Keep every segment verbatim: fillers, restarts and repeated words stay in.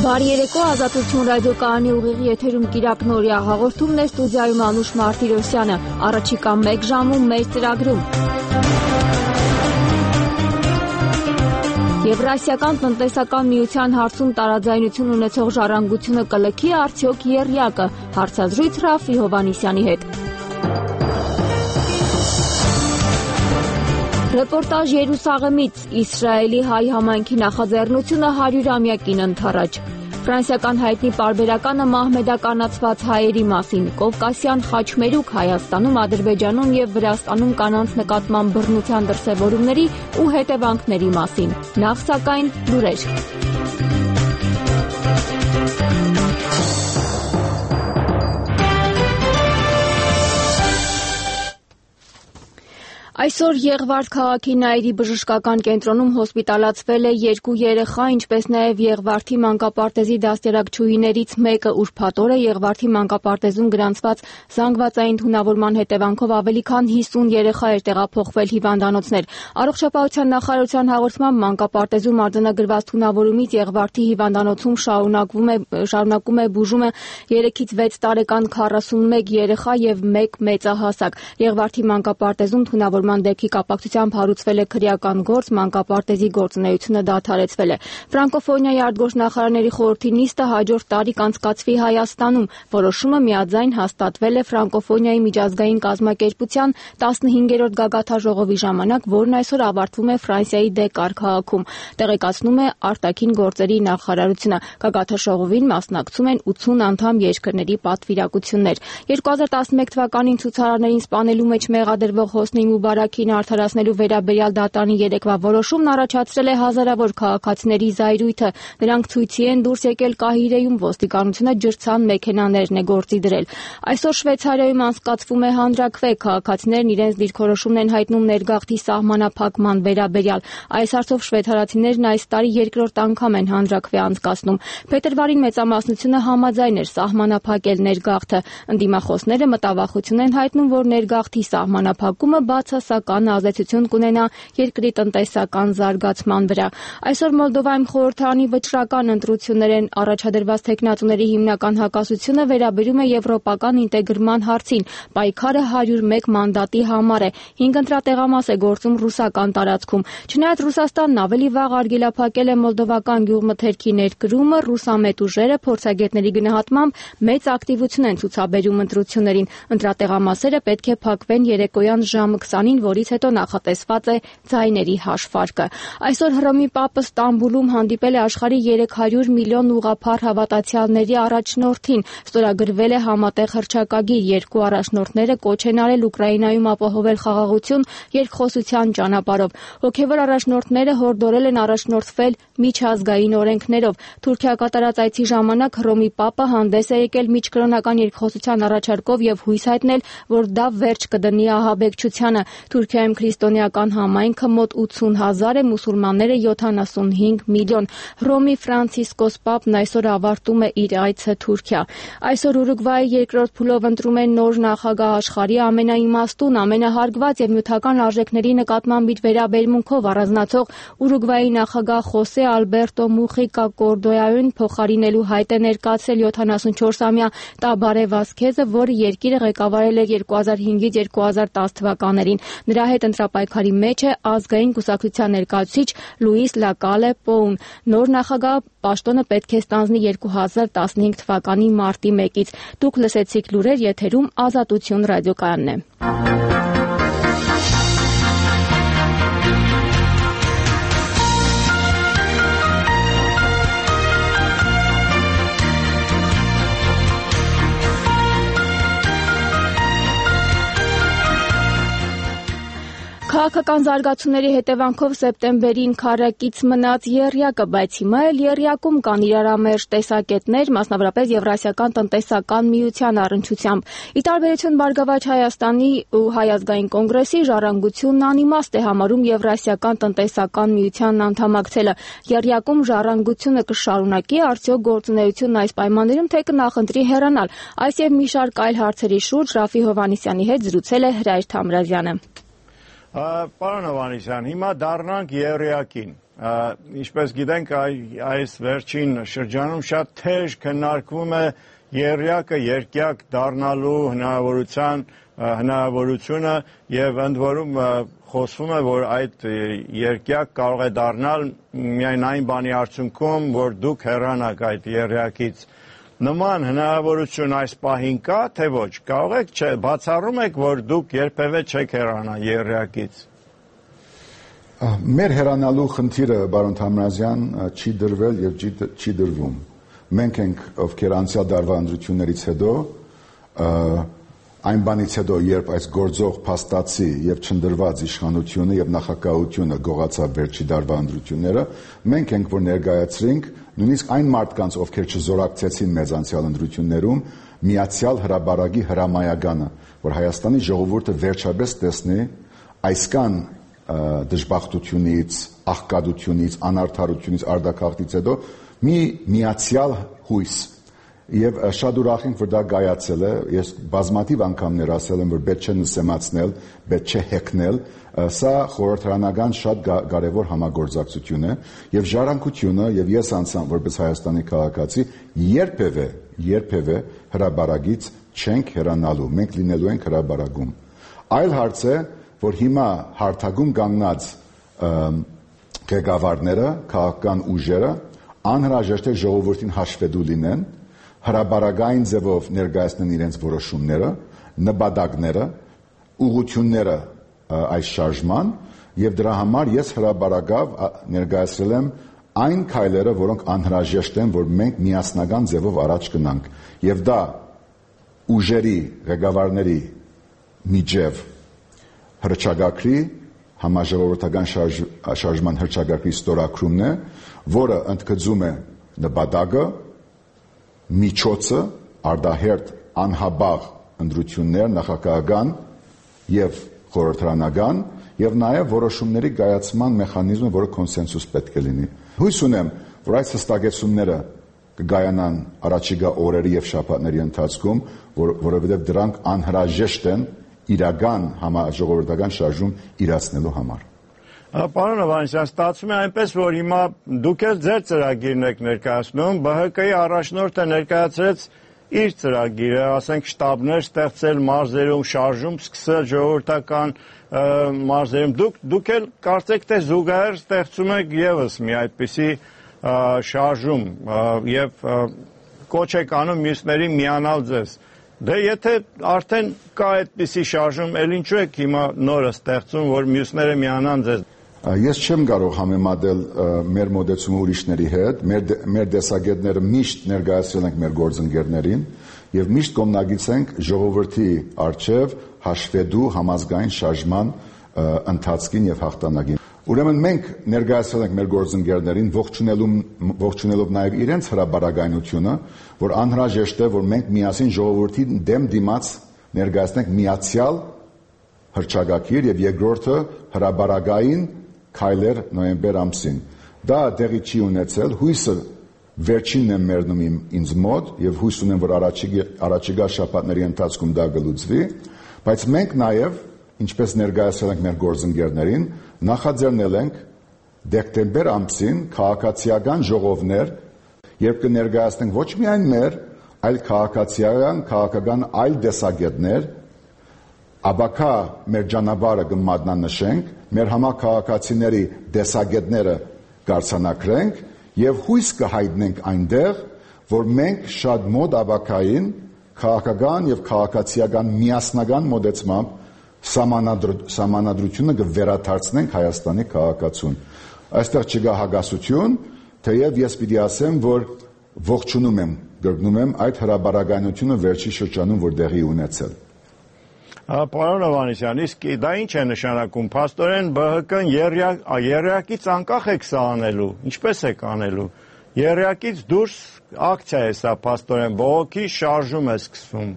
Բարի երեկո, Ազատություն ռադիոկայանի ուղիղ եթերում Կիրակնորյա հաղորդումն է, ստուդիայում Անուշ Մարտիրոսյանը, առաջիկա մեկ ժամում մեր ծրագրում։ Եվրասիական տնտեսական միության հարցում տարաձայնություն ունեցող ժառանգությունը կլքի արդյոք եռյակը, հարցազրույց Ռաֆի Հովհաննիսյանի հետ։ Ռեպորտաժ Երուսաղեմից, Իսրայելի հայ համայնքի նախաձեռնությունը հարյուրամյակին ընդառաջ։ Ֆրանսիական հայտնի պարբերականը մահմեդականացված հայերի մասին, Կովկասյան խաչմերուկ Հայաստանում, Ադրբեջանում և Վրաստանում կանանց նկատմամբ բռնության դրսևորումների ու հետևանքների մասին։ Նախ սակայն լուրեր։ Այսօր Եղվարդ քաղաքի Նաիրի բժշկական կենտրոնում հոսպիտալացվել է երկու երեխա, ինչպես նաև Եղվարդի մանկապարտեզի դաստիարակչուհիներից մեկը ուրբաթ օրը Եղվարդի մանկապարտեզում գրանցված զանգվածային թունավորման հետևանքով ավելի քան հիսուն երեխա էր տեղափոխվել հիվանդանոցներ։ Առողջապահության նախարարության հաղորդմամբ մանկապարտեզում արձանագրված թունավորումից Եղվարդի հիվանդանոցում շարունակվում է շարունակում է բուժումը երեքից վեց տարեկան քառասունմեկ երեխա եւ մեկ մեծահասակ։ Եղվարդի մանկապարտեզում թունավոր դեպքի կապակցությամբ հարուցվել է քրեական գործ, մանկապարտեզի գործունեությունը դադարեցվել է։ Ֆրանկոֆոնիայի արտգործնախարարների խորհրդի նիստը հաջորդ տարի կանցկացվի Հայաստանում։ Որոշումը միաձայն հաստատվել է Ֆրանկոֆոնիայի միջազգային կազմակերպության տասնհինգերորդ գագաթնաժողովի ժամանակ, որն այսօր ավարտվում է Ֆրանսիայի Դեկար քաղաքում, տեղեկացնում է արտաքին գործերի նախարարությունը։ Գագաթնաժողովին մասնակցում են ութուն անդամ երկրների պատվիրակություններ։ երկու հազար տասնմեկ թվականին ցուցարարներին սպանելու մեջ մեղադրվող Հոսնի Մուբարաքին արդարացնելու վերաբերյալ դատարանի երեկվա որոշումն առաջացրել է հազարավոր քաղաքացիների զայրույթը։ Նրանք ցույցի են դուրս եկել Կահիրեում, ոստիկանությունը ջրցան մեքենաներն է գործի դրել։ Այսօր Շվեյցարիայում անցկացվում է հանրաքվե, քաղաքացիներն իրենց դիրքորոշումն են հայտնում ներգաղթի սահմանափակման վերաբերյալ։ Այս հարցով շվեյցարացիներն այս տարի երկրորդ անգամ են հանրաքվե անցկացնում։ Փետրվարին մեծամասնությունը համաձայն էր սահմանափակել ներգաղթը։ Ընդդիմախոսները մտավախություն են հայտնում, որ ներգաղթի սահմանափակումը բացասական ազդեցություն կունենա երկրի տնտեսական զարգացման վրա։ Այսօր Մոլդովայում խորհրդարանի վճռական ընտրություններ են առաջադրված թեկնածուների հիմնական հակասությունը վերաբերում է եվրոպական ինտեգրման հարցին։ Պայքարը հարյուր մեկ մանդատի համար է։ Հինգ ընտրատեղամաս է գործում ռուսական տարածքում։ Չնայած Ռուսաստանն ավելի վաղ արգելափակել է մոլդովական գյուղմթերքի ներկրումը, ռուսամետ ուժերը փորձագետների գնահատմամբ մեծ ակտիվություն են ցուցաբերում ընտրություններին։ Ընտրատեղամասերը պետք է փակվեն երեկոյան ժամը քսանին, որից հետո նախատեսված է ձայների հաշվարկը։ Այսօր Հռոմի Պապը Ստամբուլում հանդիպել է աշխարհի երեք հարյուր միլիոն ուղղափառ հավատացյալների առաջնորդին։ Ստորագրվել է համատեղ հռչակագիր։ Երկու առաջնորդները կոչ են արել Ուկրաինայում ապահովել խաղաղություն երկխոսության ճանապարհով։ Հոգևոր առաջնորդները հորդորել են առաջնորդվել միջազգային օրենքներով։ Թուրքիա կատարած այցի ժամանակ Հռոմի Պապը հանդես է եկել միջկրոնական երկխոսության առաջարկով եւ հույս հայտնել, որ դա վերջ կդնի ահաբեկչությանը։ Թուրքիայում քրիստոնեական համայնքը մոտ ութուն հազար է, մուսուլմանները յոթանասունհինգ միլիոն։ Հռոմի Ֆրանցիսկոս Պապն այսօր ավարտում է իր այցը Թուրքիա։ Այսօր Ուրուգվայի երկրորդ փուլով ընտրում են նոր նախագահ աշխարհի ամենաիմաստուն, ամենահարգված եւ նյութական արժեքների նկատմամբ իր վերաբերմունքով առանձնացող Ուրուգվայի նախագահ Խոսե Ալբերտո Մուխիկա Կորդոյային փոխարինելու հայտ է ներկայացրել յոթանասունչորսամյա Տաբարե Վասքեզը, որը երկիրը ղեկավարել էր երկու հազար հինգից երկու հազար տասը թվականներին։ Նրա հետ ընտրապայքարի մեջ է ազգային կուսակցության ներկայացուցիչ Լուիս Լակալե Պոուն։ Նոր նախագահ պաշտոնը պետք է ստանձնի երկու հազար տասնհինգ թվականի մարտի մեկից։ Դուք լսեցիք լուրեր, եթերում Ազատություն ռադիոկայանն է։ Քաղաքական զարգացումների հետևանքով սեպտեմբերին քարակից մնաց եռյակը, բայց հիմա էլ եռյակում կան իրարամերժ տեսակետներ, մասնավորապես Եվրասիական տնտեսական միության առնչությամբ։ Ի տարբերություն Բարգավաճ Հայաստանի ու Հայ ազգային կոնգրեսի, Ժառանգությունն անիմաստ է համարում Եվրասիական տնտեսական միությանն անդամակցելը։ Եռյակում Ժառանգությունը կշարունակի արդյոք գործունեությունն այս պայմաններում, թե կնախընտրի հեռանալ։ Այս եւ մի շարք այլ հարցերի շուրջ Ռաֆի Հովհաննիսյանի հետ զրուցել է Հրայր Թամրազյանը։ Պարոն Հովհաննիսյան, հիմա դառնանք եռյակին։ Ինչպես գիտենք, այս վերջին շրջանում շատ թեժ քննարկվում է եռյակը երկյակ դառնալու հնարավորության հնարավորությունը եւ ընդ որում խոսվում է, որ այդ երկյակ կարող է դառնալ միայն այն բանի արդյունքում, որ դուք հեռանաք այդ եռյակից։ Նման հնարավորություն այս պահին կա, թե ոչ, կարող եք բացառում եք, որ դուք երբևէ չեք հեռանա եռյակից։ Մեր հեռանալու խնդիրը, բարոն Թամրազյան, չի դրվել եւ չի դրվում։ Մենք ենք, ովքեր անցյալ դարվա ընտրություններից հետո, այն բանից հետո, երբ այս գործող փաստացի եւ չնդրված իշխանությունը եւ նախագահությունը գողացավ վերջի դարվա ընտրությունները, մենք ենք, որ ներկայացրինք նույնիսկ այն մարդկանց, ովքեր չզորակցեցին մեծ անցյալ ընտրություններում, միացյալ հրաբարագի հրամայականը, որ Հայաստանի ժողովուրդը վերջապես տեսնի այսքան դժբախտությունից, աղքատությունից, անարդարությունից, արդակախտից հետո մի միացյալ հույս եւ շատ ուրախ ենք, որ դա գայացել է։ Ես բազմաթիվ անգամներ ասել եմ, որ պետք չէ նսեմացնել, պետք չէ հեքնել, սա խորհրդարանական շատ կարևոր համագործակցություն է եւ ժառանգությունը եւ ես անձամբ որպես Հայաստանի քաղաքացի երբևէ, երբևէ հրաբարագից չենք հեռանալու, մենք լինելու ենք հրաբարագում։ Այլ հարց է, որ հիմա հարթագում կանգնած ղեկավարները, քաղաքական ուժերը անհրաժեշտ է ժողովրդին հաշվետու լինեն, հրաբարագային ձևով ներկայացնեն իրենց որոշումները, նպատակները, ուղղությունները այս շարժման եւ դրա համար ես հրաբարագավ ներկայացրել եմ այն քայլերը, որոնք անհրաժեշտ են, որ մենք միասնական ձևով առաջ գնանք եւ դա ուժերի, ղեկավարների միջև հրճագակրի համաժողովրդական շարժ, շարժման հրճագակրի ստորագրումն է, որը ընդգծում է նպատակը, միջոցը, արդահերթ անհաբաղ ընտրություններ նախագահական եւ խորհրդարանական եւ նաեւ որոշումների կայացման մեխանիզմը, որը կոնսենսուս պետք է լինի։ Հույս ունեմ, որ այս հստակեցումները կգայանան առաջիկա օրերի եւ շաբաթների ընթացքում, որ, որովհետեւ դրանք անհրաժեշտ են իրական համաժողովրդական շարժում իրացնելու համար։ Պարոն Հովհաննիսյան, ստացվում է այնպես, որ հիմա դուք էլ ձեր ծրագիրն եք ներկայացնում, Բ Հ Կ-ի առաջնորդը ներկայացրեց իր ծրագիրը, ասենք շտաբներ ստեղծել մարզերում, շարժում սկսել ժողովրդական մարզերում։ Դուք դուք էլ կարծեք թե զուգահեռ ստեղծում եք եւս մի այդպիսի շարժում եւ կոչ եք անում մյուսներին միանալ ձեզ։ Դե եթե արդեն կա այդպիսի շարժում, ել ինչու եք հիմա նորը ստեղծում, որ մյուսները միանան ձեզ։ Ես չեմ կարող համեմատել մեր մոտեցումը ուրիշների հետ, մեր մեր տեսակետները միշտ ներկայացրել ենք մեր գործընկերներին եւ միշտ կողմնակից ենք ժողովրդի արչեւ հաշվետու համազգային շարժման ընթացքին եւ հաղթանակին։ Ուրեմն մենք ներկայացրել ենք մեր գործընկերներին ողջունելու ողջունելով նաեւ իրենց հրաբարագայնությունը, որ անհրաժեշտ է, որ մենք միասին ժողովրդի դեմ դիմաց ներկայացնենք միացյալ հրճագակիր եւ երկրորդը հրաբարագային քայլեր նոյեմբեր ամսին։ Դա տեղի չի ունեցել, հույսը վերջինն է մերնում ինձ մոտ եւ հույս ունեմ, որ առաջիկա շաբաթների ընթացքում դա կլուծվի, բայց մենք նաեւ ինչպես ներկայացրել ենք մեր գործընկերներին, նախաձեռնել ենք դեկտեմբեր ամսին քաղաքացիական ժողովներ, երբ կներկայացնենք ոչ միայն մեր, այլ քաղաքացիական, քաղաքական այլ տեսակետներ, ապակա մեր ճանապարհը կմատնանշենք, մեր համաքաղաքացիների տեսակետները կարձանակրենք եւ հույս կհայտնենք այնտեղ, որ մենք շատ մոտ ապակային քաղաքական եւ քաղաքացիական միասնական մոտեցմամբ սահմանադրությունը կվերադարձնենք Հայաստանի քաղաքացուն։ Այստեղ չկա հագասություն, թեև ես պիտի ասեմ, որ ողջունում եմ, գրկնում եմ այդ հրաբարագայնությունը վերջի շրջանում, որ տեղի ունեցել։ Պարոն Հովհաննիսյան, իսկ դա ինչ է նշանակում։ Փաստորեն Բ Հ Կ-ն եռյակից անկախ եք սա անելու, ինչպես եք անելու։ Եռյակից դուրս ակցիա է սա փաստորեն, բողոքի շարժում է սկսվում։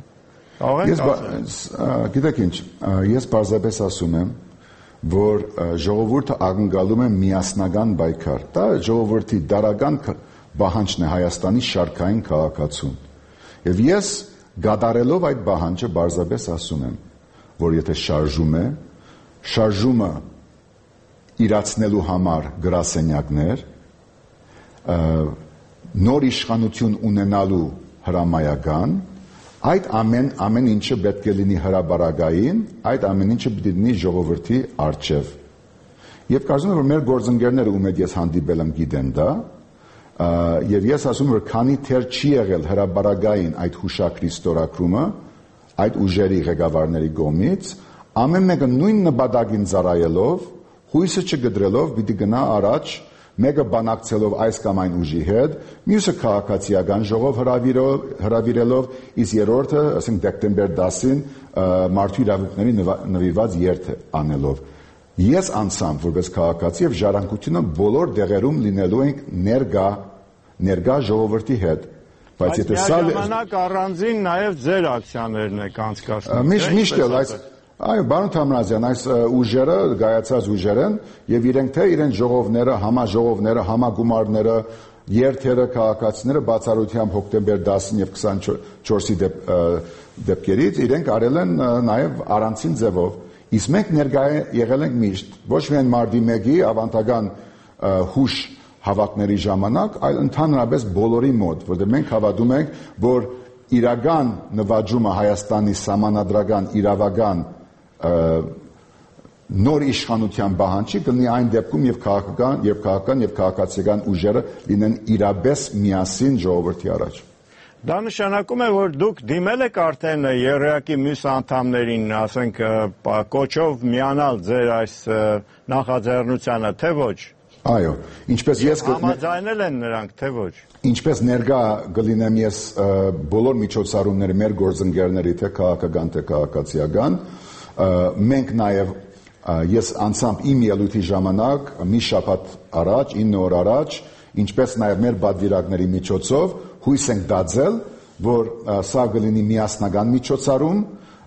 Գիտեք ինչ, ես պարզապես ասում եմ, որ ժողովուրդը ակնկալում է միասնական պայքար։ Դա ժողովրդի դարական պահանջն է Հայաստանի շարքային քաղաքացուն։ Եվ ես գադարելով այդ պահանջը պարզապես ասում եմ, որ եթե շարժում է, շարժումը իրացնելու համար գրասենյակներ, նոր իշխանություն ունենալու հրամայական, այդ ամեն ամեն ինչը պետք է լինի հրաբարագային, այդ ամեն ինչը պետք է լինի ժողովրդի առջև։ Եվ կարծում եմ, որ մեր գործընկերները, ում հետ ես հանդիպել եմ, գիտեն դա, եւ ես ասում եմ, որ քանի թեր չի եղել հրաբարագային այդ հուշակրի ստորագրումը, այդ ուժերի ղեկավարների կողմից, ամեն մեկը նույն նպատակին ծառայելով, հույսը չգդրելով, պիտի գնա առաջ, մեկը բանակցելով այս կամ այն ուժի հետ, մյուսը քաղաքացիական ժողով հրավիրելով, իսկ երրորդը, ասենք դեկտեմբեր դասին, մարդու իրավունքների նվիրված երթ անելով։ Ես անցամ որպես քաղաքացի եւ ժառանգությունը բոլոր դեղերում լինելու ենք ներգա, ներգա ժողովրդի հետ։ Բայց եթե սա ժամանակ առանձին նաեւ ձեր ակցիաներն եք անցկացնում։ Միշտ միշտ էլ այս այո, պարոն Թամրազյան, այս ուժերը, գայացած ուժեր են եւ իրենք թե իրենց ժողովները, համաժողովները, համագումարները, երթերը, քաղաքացիները բացառությամբ հոկտեմբեր դասին եւ քսանչորսի դեպքերից իրենք արել են նաեւ առանցին ձևով։ Իսկ մենք ներկայ եղել ենք միշտ, ոչ միայն մարտի մեկի ավանդական հուշ հավաքների ժամանակ, այլ ընդհանրապես բոլորի մոտ, որտեղ մենք հավատում ենք, որ իրական նվաճումը Հայաստանի սահմանադրական իրավական նոր իշխանության պահանջի կլինի այն դեպքում, եւ քաղաքական, եւ քաղաքական եւ քաղաքացիական ուժերը լինեն իրապես միասին ժողովրդի առաջ։ Դա նշանակում է, որ դուք դիմել եք արդեն ԵՌԵԱԿ-ի մյուս անդամներին, ասենք, կոչով միանալ ձեր այս նախաձեռնությանը, թե ոչ։ Այո, ինչպես ես համաձայնել են նրանք, թե ոչ։ Ինչպես ներկա կլինեմ ես բոլոր միջոցառումների մեր գործընկերների, թե քաղաքական, թե քաղաքացիական, մենք նաև ես անցամբ իմ ելույթի ժամանակ մի շաբաթ առաջ, ինը օր առաջ, ինչպես նաև մեր պատվիրակների միջոցով հույս ենք դարձել, որ սա կլինի միասնական միջոցառում,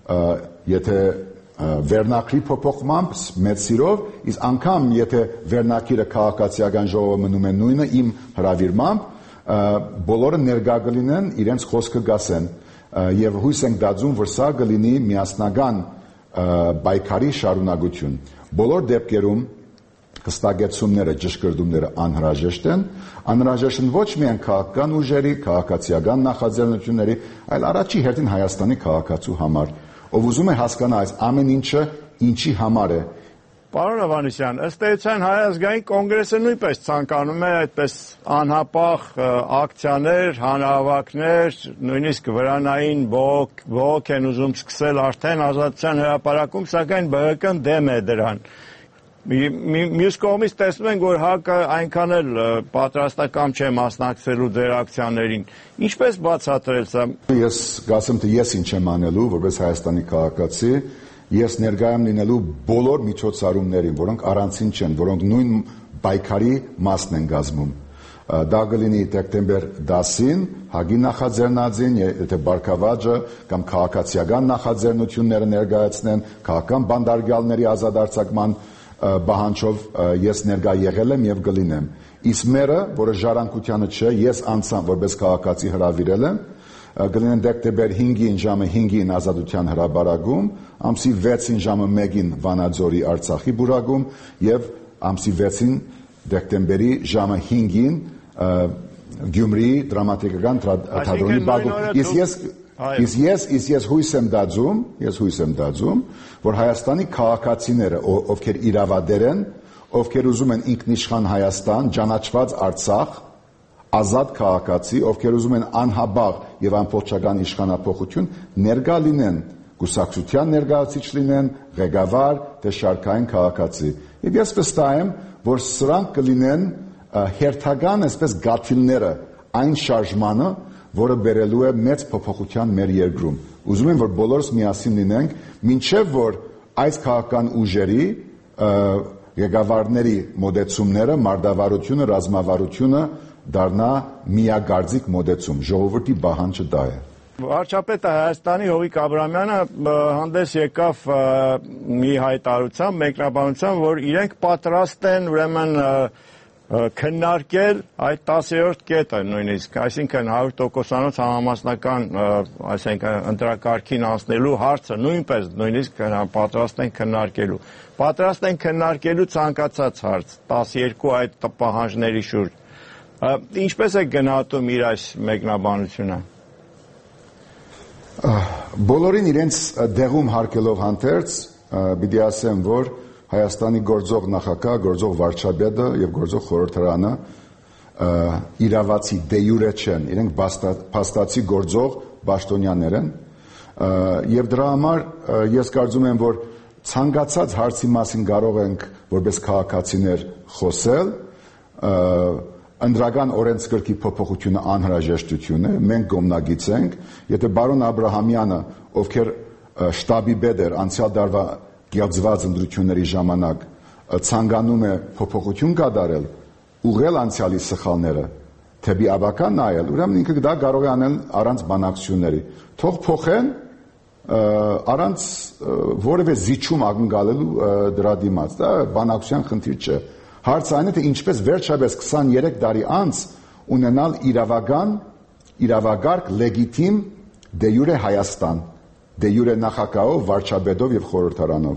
եթե վերնակրի փոփոխմամբ մեծ սիրով, իսկ անգամ եթե վերնակիրը քաղաքացիական ժողովը մնում է նույնը իմ հրավիրմամբ, բոլորը ներկա կլինեն, իրենց խոսքը կասեն, եւ հույս ենք դարձում, որ սա կլինի միասնական պայքարի շարունակություն։ Բոլոր դեպքերում կստագեցումները, ճշգրտումները անհրաժեշտ են, անհրաժեշտ են ոչ միայն քաղաքական ուժերի, քաղաքացիական նախաձեռնությունների, այլ առաջի հերթին Հայաստանի քաղաքացու համար, ով ուզում է հասկանալ այս ամեն ինչը ինչի համար է։ Պարոն Ավանեսյան, ըստ էության Հայ ազգային կոնգրեսը նույնպես ցանկանում է այդպես անհապաղ ակցիաներ, հանրահավաքներ, նույնիսկ վրանային բողոք, բողոք են ուզում սկսել արդեն Ազատության հրապարակում, սակայն ԲՀԿ-ն դեմ է դրան։ Մյուս կողմից տեսնում ենք, որ ՀԱԿ-ը այնքան էլ պատրաստակամ չէ մասնակցելու ձեր ակցիաներին։ Ինչպես բացատրել սա։ Ես գասեմ, թե ես ինչ եմ անելու, որպես Հայաստանի քաղաքացի, ես ներկայ եմ լինելու բոլոր միջոցառումներին, որոնք առանցին չեն, որոնք նույն պայքարի մասն են կազմում։ Դա կլինի դեկտեմբեր դասին, ՀԱԳ-ի նախաձեռնածին, եթե բարգավաճը կամ քաղաքացիական նախաձեռնությունները ներկայացնեն, քաղաքական բանդարգալների ազատարձակման բահանջով ես ներկա եղել եմ եւ կլինեմ։ Իսկ մերը, որը ժառանգությանը չէ, ես անցամ որպես քաղաքացի հրավիրել եմ, կլինեն դեկտեմբեր հինգին ժամը հինգին Ազատության հրապարակում, ամսի վեցին ժամը մեկին Վանաձորի Արցախի բուրակում եւ ամսի վեցին դեկտեմբերի ժամը հինգին Գյումրիի դրամատիկական թատրոնի բակում։ Իսկ ես Իսկ ես, իսկ ես հույս եմ դարձում, ես հույս եմ դարձում, որ Հայաստանի քաղաքացիները, ովքեր իրավադեր են, ովքեր ուզում են ինքնիշխան Հայաստան, ճանաչված Արցախ, ազատ քաղաքացի, ովքեր ուզում են անհաբաղ եւ անփոփոխական իշխանափոխություն, ներկա լինեն, կուսակցության ներկայացիչ լինեն, ղեկավար, թե շարքային քաղաքացի։ Եվ ես վստահ եմ, որ սրանք կլինեն հերթական, այսպես գաթիլները այն շարժմանը, որը բերելու է մեծ փոփոխության մեր երկրում։ Ուզում եմ, որ բոլորս միասին լինենք, մինչև որ այս քաղաքական ուժերի ղեկավարների մոդեցումները, մարտավարությունը, ռազմավարությունը դառնա միագարձիկ մոդեցում։ Ժողովրդի պահանջը դա է։ Վարչապետը Հայաստանի Հովիկ Աբրահամյանը հանդես եկավ մի հայտարարությամբ, մեկնաբանությամբ, որ իրենք պատրաստ են ուրեմն քննարկել այդ տասերորդ կետը նույնիսկ, այսինքն հարյուր տոկոսանոց համամասնական, այսինքն ընտրակարգին անցնելու հարցը նույնպես նույնիսկ պատրաստ են քննարկելու։ Պատրաստ են քննարկելու ցանկացած հարց, տասներկու այդ պահանջների շուրջ։ Ինչպես է գնահատում իր այս մեկնաբանությունը։ Բոլորին իրենց դեղում հարկելով հանդերձ, պիտի ասեմ, որ Հայաստանի գործող նախագահ, գործող վարչապետը եւ գործող խորհրդարանը իրավացի դե յուրե չեն, իրենք փաստացի գործող պաշտոնյաներ են եւ դրա համար ես կարծում եմ, որ ցանկացած հարցի մասին կարող ենք որպես քաղաքացիներ խոսել, ընդրական օրենսգրքի փոփոխությունը անհրաժեշտություն է, մենք կողմնակից ենք, եթե բարոն Աբրահամյանը, ովքեր շտաբի պետ էր անցյալ դարվա գեղձված ընտրությունների ժամանակ ցանկանում է փոփոխություն կատարել, ուղղել անցյալի սխալները, թեպի ավական նայել, ուրեմն ինքը դա կարող է անել առանց բանակցությունների։ Թող փոխեն առանց որևէ զիջում ակնկալելու դրա դիմաց, դա բանակցության խնդիր չէ։ Հարցը այն է, թե ինչպես վերջապես քսաներեք տարի անց ունենալ իրավական, իրավագարկ, լեգիտիմ դե յուրե Հայաստան, դե յուրե նախագահով, վարչապետով եւ խորհրդարանով։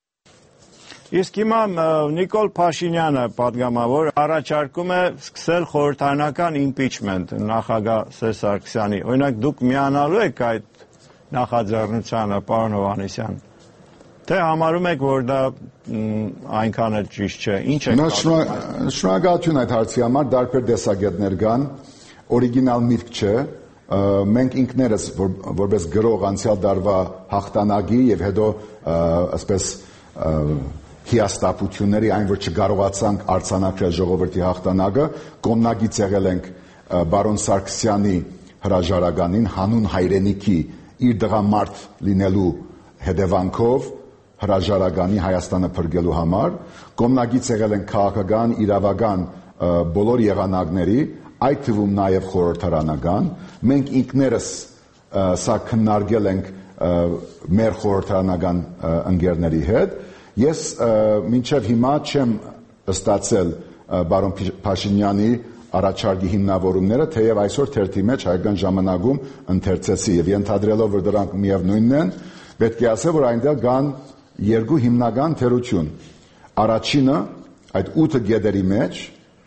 Իսկ հիմա Նիկոլ Փաշինյանը պատգամավոր առաջարկում է սկսել խորհրդարանական impeachment նախագահ Սերժ Սարգսյանի։ Օրինակ դուք միանալու եք այդ նախաձեռնությանը, պարոն Հովհաննիսյան, թե համարում եք, որ դա այնքան էլ ճիշտ չէ։ Ինչ եք կարծում։ Շնորհակալություն այդ հարցի համար, դարբեր տեսակետներ կան, օրիգինալ միտք չէ։ Մենք ինքներս որպես գրող անցյալ դարվա հաղթանակի եւ հետո ասպես հիաստապությունների այն որ չկարողացանք արձանագրել ժողովրդի հաղթանակը կողմնակից եղել ենք բարոն Սարգսյանի հրաժարականին հանուն հայրենիքի իր դղամարդ լինելու հետևանքով հրաժարականի Հայաստանը փրկելու համար կողմնակից եղել ենք քաղաքական իրավական բոլոր եղանակների այդ թվում նաև խորհրդարանական, մենք ինքներս սա քննարկել ենք մեր խորհրդարանական ընկերների հետ, ես մինչև հիմա չեմ ստացել բարոն Փաշինյանի առաջարկի հիմնավորումները, թեև այսօր թերթի մեջ Հայկական ժամանակում ընթերցեցի եւ ենթադրելով, որ դրանք միևնույնն են, պետք է ասել, որ այնտեղ կան երկու հիմնական թերություն։ Առաջինը, այդ ութ գետերի մեջ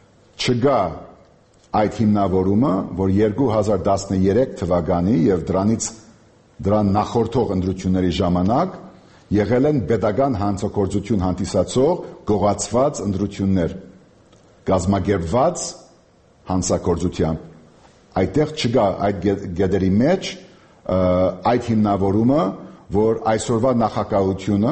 չկա այդ հիմնավորումը, որ երկու հազար տասներեք թվականի եւ դրանից դրան նախորդող ընտրությունների ժամանակ եղել են պետական հանցագործություն հանդիսացող գողացված ընտրություններ, կազմակերպված հանցագործությամբ։ Այդտեղ չկա այդ գետերի մեջ այդ հիմնավորումը, որ այսօրվա նախագահությունը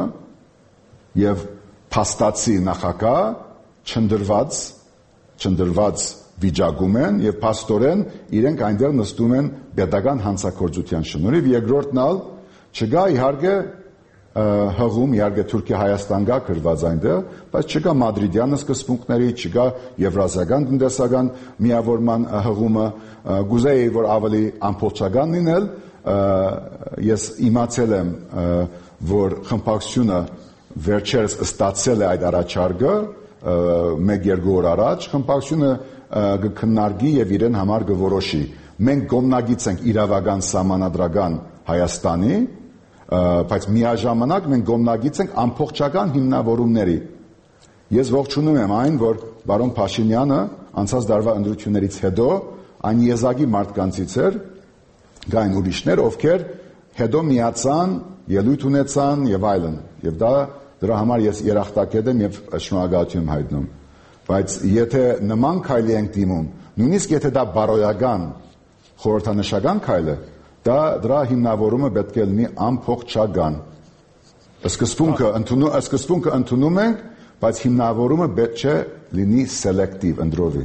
եւ փաստացի նախագահ չնդրված չնդրված վիճակում են եւ փաստորեն իրենք այնտեղ նստում են պետական հանցագործության շնորհիվ երկրորդն ալ չկա իհարկե հղում իհարկե Թուրքիա-Հայաստան գա գրված այնտեղ, բայց չկա մադրիդյան սկզբունքների, չկա եվրասիական տնտեսական միավորման հղումը, գուզեի որ ավելի ամբողջական լինել, ես իմացել եմ, որ խմբակցությունը վերջերս ստացել է այդ առաջարկը մեկ-երկու օր առաջ, խմբակցությունը կքննարկի եւ իրեն համար կորոշի։ Մենք կողմնակից ենք իրավական սահմանադրական Հայաստանի, բայց միաժամանակ մենք կողմնակից ենք ամբողջական հիմնավորումների։ Ես ողջունում եմ այն, որ բարոն Փաշինյանը անցած դարվա ընտրություններից հետո այն եզակի մարդկանցից էր, կային ուրիշներ, ովքեր հետո միացան, ելույթ ունեցան եւ այլն։ Եվ դա դրա համար ես երախտակետ եմ եւ շնորհակալություն հայտնում։ Բայց եթե նման քայլի ենք դիմում, նույնիսկ եթե դա բարոյական խորհրդանշական քայլ է, դա դրա հիմնավորումը պետք է լինի ամբողջական։ Սկզբունքը ընդունում, սկզբունքը ընդունում ենք, բայց հիմնավորումը պետք չէ լինի սելեկտիվ, ընդրովի։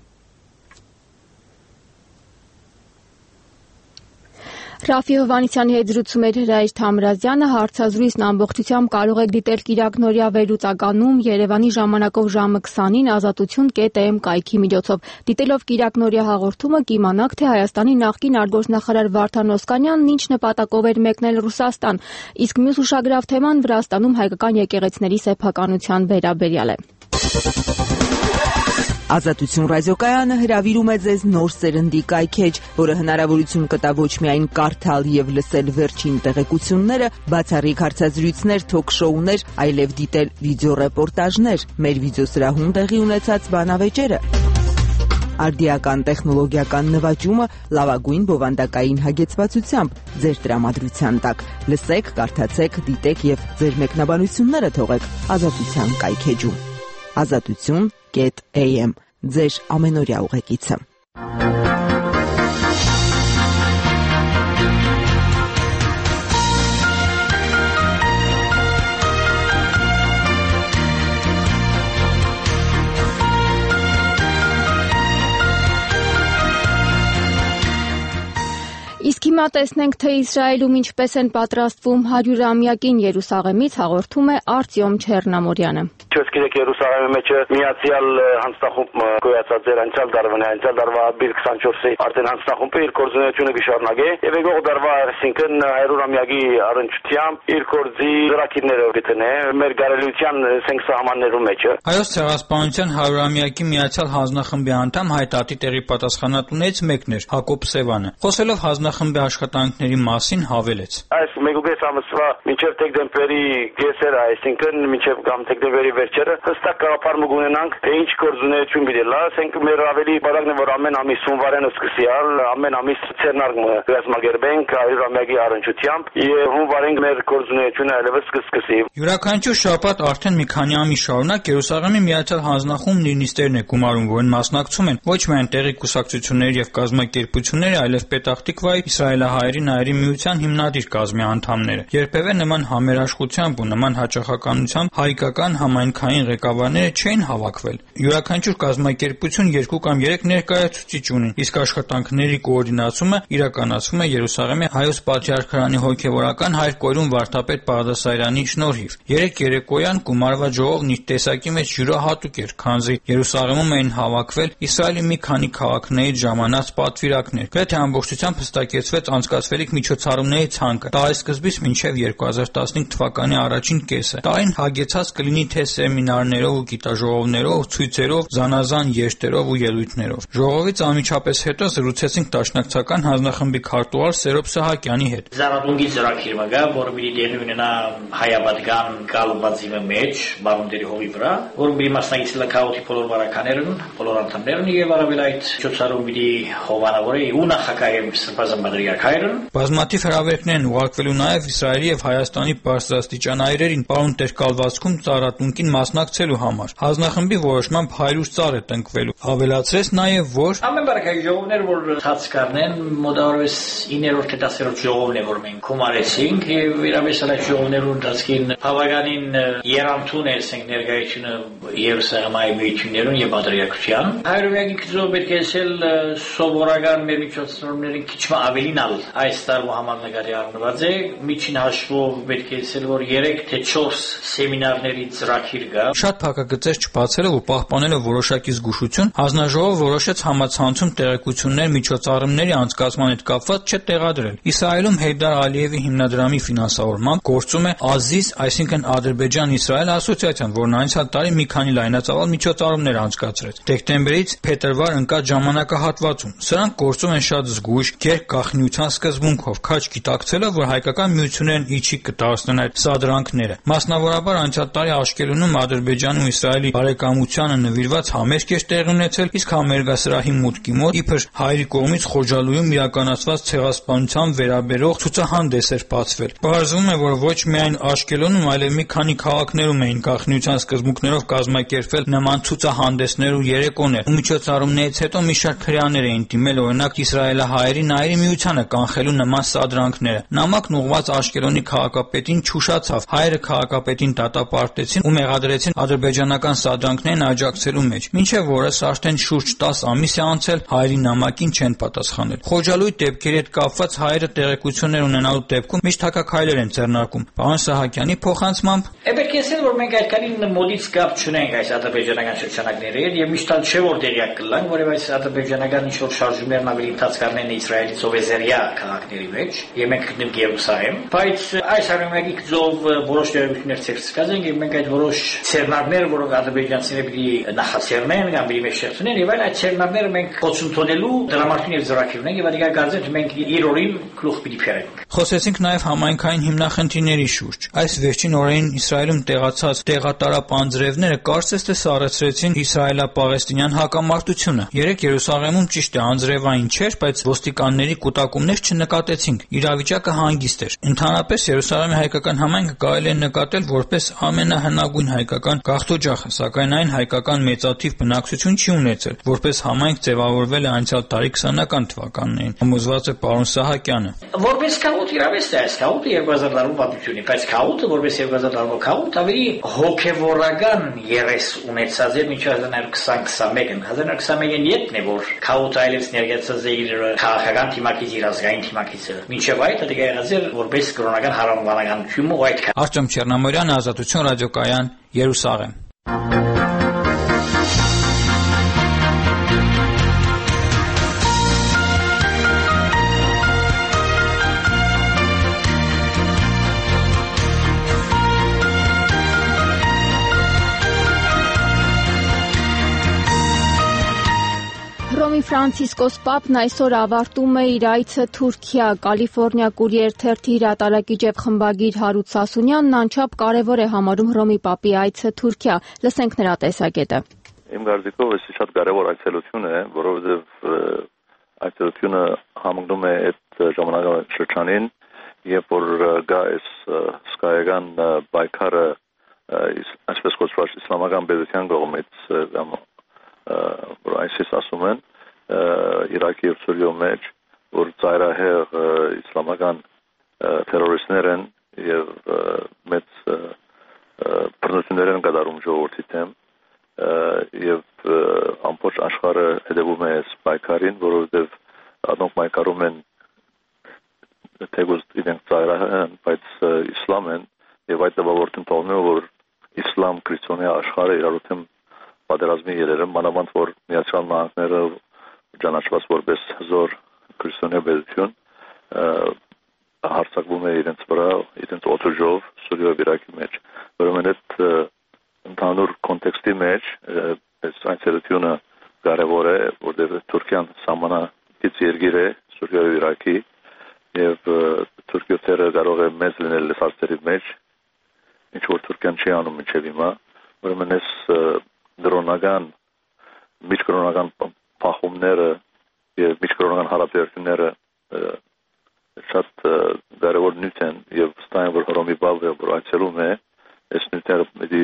Ռաֆի Հովհաննիսյանի հետ զրուցում էր Հրայր Թամրազյանը, հարցազրույցն ամբողջությամբ կարող եք դիտել Կիրակնօրյա վերլուծականում Երևանի ժամանակով ժամը քսանին ազատություն կետ էմ կայքի միջոցով։ Դիտելով Կիրակնօրյա հաղորդումը կիմանաք, թե Հայաստանի նախկին արտգործնախարար Վարդան Օսկանյանն ինչ նպատակով էր մեկնել Ռուսաստան, իսկ մյուս ուշագրավ թեման Վրաստանում հայկական եկեղեցիների սեփականության վերաբերյալ է։ Ազատություն ռադիոկայանը հրավիրում է ձեզ նոր սերնդի կայքեջ, որը հնարավորություն կտա ոչ միայն կարդալ եւ լսել վերջին տեղեկությունները, բացառիկ հարցազրույցներ, թոք-շոուներ, այլև դիտել վիդեոռեպորտաժներ, մեր վիդեոսրահում տեղի ունեցած բանավեճերը, արդիական տեխնոլոգիական նվաճումը լավագույն բովանդակային հագեցվածությամբ ձեր տրամադրության տակ։ Լսեք, կարդացեք, դիտեք եւ ձեր մեկնաբանությունները թողեք Ազատության կայքեջում։ Ազատություն կետ էյ էմ ձեր ամենօրյա ուղեկիցը։ Իսկ հիմա տեսնենք, թե Իսրայելում ինչպես են պատրաստվում հարյուրամյակին Երուսաղեմից, հաղորդում է Արտյոմ Չեռնամորյանը։ Չես գիտեք Երուսաղեմի մեջ միացյալ հանձնախումբ գոյացած էր անցյալ դարվա, անցյալ դարվա ապրիլ քսանչորսի արդեն հանձնախումբը իր գործունեությունը կշարունակի եւ եկող դարվա այսինքն հարյուրամյակի առնչությամբ իր գործի ծրագիրները գտնե մեր գարելության սենք սահմաններում մեջ։ Հայոց ցեղասպանության հարյուրամյակի միացյալ հանձնախմբի անդամ հայտարարի տեղի պատասխանատուներից մեկն էր Հակոբ Սևանը։ Խոսելով հանձնախմբի աշխատանքների մասին հավելեց. Այս մեգուբես ամսվա մինչև դեկտեմբերի կեսերը, այսինքն մինչև կամ դեկտեմբերի վերջերը հստակ գաղափար ունենանք, թե ինչ գործունեություն գիտելա, ասենք մեր ավելի բարակն է, որ ամեն ամիս հունվարենը սկսյալ, ամեն ամիս ցերնարգը գազմագերբենք հարյուրամյակի առնչությամբ եւ հունվարեն մեր գործունեությունը այլևս կսկսի։ Յուրաքանչյուր շաբաթ արդեն մի քանի ամիս շարունակ Երուսաղեմի միացյալ հանձնախումբն նույնիստերն է գումարում, որին մասնակցում են ոչ միայն տեղի կուսակցությունների եւ կազմակերպությունների, այլև Պետախտիկվայի իսրայելահայերի նայերի միության հիմնադիր կազմի անդամները։ Երբևէ նման համերաշխությամբ ու նման հաճախականությամբ հայկական համայնքային ղեկավարները չէին հավաքվել։ Յուրաքանչյուր կազմակերպություն երկու կամ երեք ներկայացուցիչ ունի, իսկ աշխատանքների կոորդինացումը իրականացվում է Երուսաղեմի Հայոց Պատրիարքարանի հոգևորական հայր Կոյրուն Վարդապետ Բաղդասարյանի շնորհիվ։ Երեք երեկոյան գումարված ժողովն իր տեսակի մեջ յուրահատուկ էր, քանզի Երուսաղեմում էին հավաքվել Իսրայելի մի քանի քաղաքներից ժամանած պատվիրակներ։ Գրեթե ամբողջությամբ հստակեցվեց անցկացվելիք միջոցառումների ցանկը տարեսկզբից մինչև երկու հազար տասնհինգ թվականի առաջին կեսը։ Տարին հագեցած կլինի թե սեմինարներով ու գիտաժողովներով, ցույցերով, զանազան երթերով ու ելույթներով։ Ժողովից անմիջապես հետո զրուցեցինք Դաշնակցական հանձնախմբի քարտուղար Սերոբ Սահակյանի հետ։ Զարատունգի ծրագիրը գա, որը մի դեպի ունենա հայաբադգան գալուբացի մեջ, բարոնդերի հողի վրա, որը մի մասնակիցի լքաուտի բոլոր վարականներն, բոլոր անդամներն եւ առավել այդ միջոցառումը մի հովանավորի ու նախագահի սրբազան Բազմաթիվ հրավերներ են ուղարկվելու նաև Իսրայելի եւ Հայաստանի բարձրաստիճան այրերին պարոն Տեր-Կալվածքում ծառատունկին մասնակցելու համար։ Հանձնախմբի որոշմամբ հարյուր ծառ է տնկվելու։ Ավելացրեց նաև, որ ամեն բարկայի ժողովներ, որ ցած կառնեն, մոտավորապես իններորդ թե տասներորդ ժողովն է, որ մենք գումարեցինք եւ իրավեսալ այդ ժողովներու ընթացքին բավականին երամթուն է ասենք ներկայությունը Երուսաղեմի միություններուն եւ պատրիարքության։ Հայրենիքի քիզով պետք է ասել սովորական մեր միջոցառումների քիչ ավելին ալ այս տարվա համար նկարի առնված է միջին հաշվով պետք է ասել որ երեք թե չորս սեմինարների ծրագիր կա շատ փակագծեր չբացելով ու պահպանելով որոշակի զգուշություն հանձնաժողովը որոշեց համացանցում տեղեկություններ միջոցառումների անցկացման հետ կապված չտեղադրել Իսրայելում Հեյդար Ալիևի հիմնադրամի ֆինանսավորմամբ գործում է Ազիզ, այսինքն Ադրբեջան-Իսրայել ասոցիացիան, որն անցյալ տարի մի քանի լայնածավալ միջոցառումներ անցկացրեց դեկտեմբերից փետրվար ընկած ժամանակահատվածում սրանք գործում են շատ զգույշ գերգաղտնիության սկզբունքով քաչ գիտակցելով որ հայկական միություններն իջի կդարձնեն այդ սադրանքները մասնավորաբար անցյալ տարի Աշկելոնում Ադրբեջանի ու Իսրայելի բարեկամությանը նվիրված համերգ էր տեղի ունեցել իսկ համերգասրահի մուտքի մոտ իբր հայերի կողմից Խոջալույում իրականացված ցեղասպանության վերաբերող ցուցահանդես էր բացվել բարձվում է որ ոչ միայն Աշկելոնում այլև մի քանի քաղաքներում էին գաղտնիության սկզբունքներով կազմակերպվել նման ցուցահանդեսներ ու երեկոներ ու միջոցառումներից հետո մի շարք հրեաներ էին դիմել օրինակ իսրայելահայերի նայերի միությանը կանխելու նման սադրանքները նամակն ուղղված Աշկելոնի քաղաքապետին չուշացավ հայերը քաղաքապետին դատապարտեցին ու մեղադրեցին ադրբեջանական սադրանքներին աջակցելու մեջ մինչև որս արդեն շուրջ տասը ամիս է անցել հայերի նամակին չեն պատասխանել Խոջալույի դեպքերի հետ կապված հայերը տեղեկություններ ունենալու դեպքում միշտ հակաքայլեր են ձեռնարկում պարոն Սահակյանի փոխանցմամբ Էբեր Պետք է ասել, որ մենք այդքանին մոդից կապ չունենք այս ադրբեջանական շրջանակների հետ եւ միշտ չէ որ տեղյակ կլանք, որովհետեւ այս ադրբեջանական ինչ-որ շարժումներն ավելի ընթաց կառնեն Իսրայելից Օվեզերիա քաղաքների մեջ եւ մենք գտնենք Երուսաղեմ, բայց այս հարյուրամյակի գծով որոշ դերություններ ցերծկած են եւ մենք այդ որոշ ցերնարներ, որոնք ադրբեջանցիները պիտի նախաձեռնեն կամ պիտի մեջտեղծեն եւ այլ այդ ցերնարները մենք կոչունթոնելու դրամատուրգ եւ զորակիրներ եւ adică գազեն մենք իր օրին գլուխ պիտի փերենք։ Խոսեցինք նաեւ համայնքային հիմնախնդիրների շուրջ։ Այս վերջին օրերին Իսրայելում տեղացած տեղատարապ անձրևները կարծես թե սառեցրեցին իսրայելա-պաղեստինյան հակամարտությունը։ Երեք Երուսաղեմում ճիշտ է անձրևային չէր, բայց ոստիկանների կուտակումներ չնկատեցինք։ Իրավիճակը հանգիստ էր։ Ընդհանրապես Երուսաղեմի հայկական համայնքը կարելի է նկատել որպես ամենահնագույն հայկական գաղթօջախը, սակայն այն հայկական մեծաթիվ բնակչություն չի ունեցել, որպես համայնք ձևավորվել է անցյալ տարի քսանական թվականներին, համոզված է պարոն Սահակյանը։ Որպես քաղուտ իրավես է այս քաղուտը երկու հազար տարվա պատմություն է, բայց քաղուտը որպես երկու հազար տարվա քաղուտ ավելի հոգևորական երես ունեցած է մինչև հազար նույնսուն քսանմեկը։ հազար նույնսուն քսանմեկին յետն է որ քաղուտը այլևս ներկայացած է իր քաղաքական թիմակից, իր ազգային թիմակից։ Մինչև այդ դա եղած է որպես կրոնական հարանվանականություն ու այդ։ Արտեմ Չեռնամորյան, Ազատություն ռադիոկայան, Երուսաղեմ։ Հռոմի Ֆրանցիսկոս Պապն այսօր ավարտում է իր այցը Թուրքիա։ Կալիֆոռնիա Կուրիեր թերթի հրատարակիչ եւ խմբագիր Հարութ Սասունյանն անչափ կարեւոր է համարում Հռոմի Պապի այցը Թուրքիա։ Լսենք նրա տեսակետը։ Իմ կարծիքով էս շատ կարեւոր այցելություն է, որովհետեւ այցելությունը համընկնում է այդ ժամանակաշրջանին, երբ որ գա այս սկայական պայքարը այսպես կոչված իսլամական պետության կողմից որ այսպես ասում են Իրաքի եւ Սուրիայի մեջ որ ծայրահեղ իսլամական terroristներ են եւ մեծ բռնություններ են կատարում ժողովրդի դեմ եւ ամբողջ աշխարհը հետևում է այս պայքարին, որովհետեւ անոնք պայքարում են թեգուզ իրենք ծայրահեղ են, բայց իսլամ են եւ այդ դեպքում թողնում է որ իսլամ քրիստոնյա աշխարհը իրարուտեմ պատերազմի երերը, մանավանդ որ Միացյալ Նահանգները ճանաչված որպես հզոր քրիստոնյա պետություն հարձակվում է իրենց վրա, իրենց օդուժով Սուրիա եւ Իրաքի մեջ։ Ուրեմն այդ ընդհանուր կոնտեքստի մեջ այս այցելությունը կարևոր է, որտեղ Թուրքիան սահմանագից երկիր է Սուրիա եւ Իրաքի եւ Թուրքիա կարող է մեծ լինել լսարդերի մեջ, ինչ որ Թուրքիան չի անում մինչեւ հիմա։ Ուրեմն այս դրոնական միջկրոնական փախումները եւ միջկրոնական հարաբերությունները շատ կարևոր նյութ են եւ վստահ եմ որ Հռոմի Պապը որ այցելում է այս նյութերը մի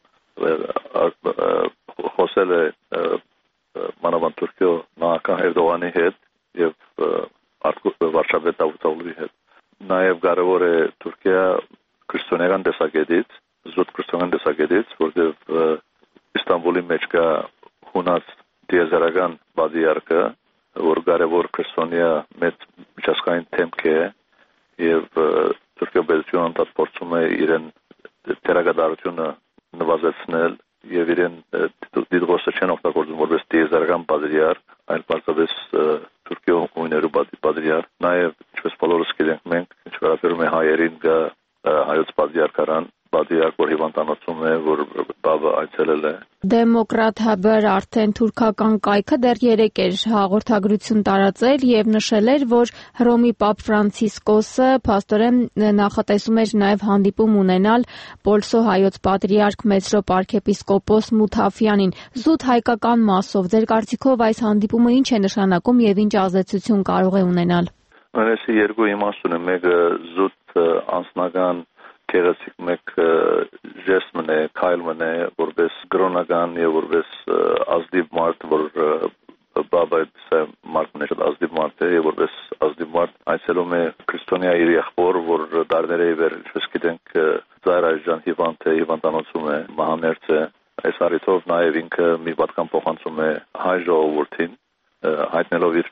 խոսել է մանավանդ Թուրքիո նախագահ Էրդողանի հետ եւ վարչապետ Դավութօղլուի հետ։ Նաեւ կարևոր է Թուրքիա քրիստոնեական տեսակետից, զուտ քրիստոնեական տեսակետից, որտեղ Իստանբուլի մեջ կա հունած դիեզերական բادرիարքը, որ կարևոր քրիստոնյա մեծ միջազգային թեմք է եւ Թուրքիա պետությունը անդադ փորձում է իրեն թերագադարությունը նվազեցնել եւ իրեն դիտողը չեն օգտագործում որպես դիեզերական բادرիարք, այլ պարզապես Թուրքիո ուներու բادرիարք։ Նաեւ ինչպես բոլորս գիտենք մենք, ինչ վերաբերում է հայերին կա հայոց բادرիարքարան բادرիարք որ հիվանդանոցում է որ բավը այցելել է։ Դեմոկրատ հաբեր արդեն թուրքական կայքը դեռ երեկ էր հաղորդագրություն տարածել եւ նշել էր, որ Հռոմի Պապ Ֆրանցիսկոսը փաստորեն նախատեսում էր նաեւ հանդիպում ունենալ Պոլսո հայոց պատրիարք Մեծրոպ arczepiskopos Մութաֆյանին։ Զուտ հայկական մասով ձեր կարծիքով այս հանդիպումը ինչ է նշանակում եւ ինչ ազդեցություն կարող է ունենալ։ Այս երկու իմաստուն է, մեկը զուտ անձնական Կերասիկ մեկ ժեստ մնե, քայլ մնե, որպես գրոնական եւ որպես ազդիվ մարդ, որ բաբա է մարդն է ազդիվ մարդ է եւ որպես ազդիվ մարդ այցելում է քրիստոնյա իր եղբոր, որ դարների վեր ինչպես գիտենք ծայրաժան հիվանդ է, հիվանդանոցում է, մահամերձ է։ Այս առիթով նաեւ ինքը մի պատկան փոխանցում է հայ ժողովրդին, հայտնելով իր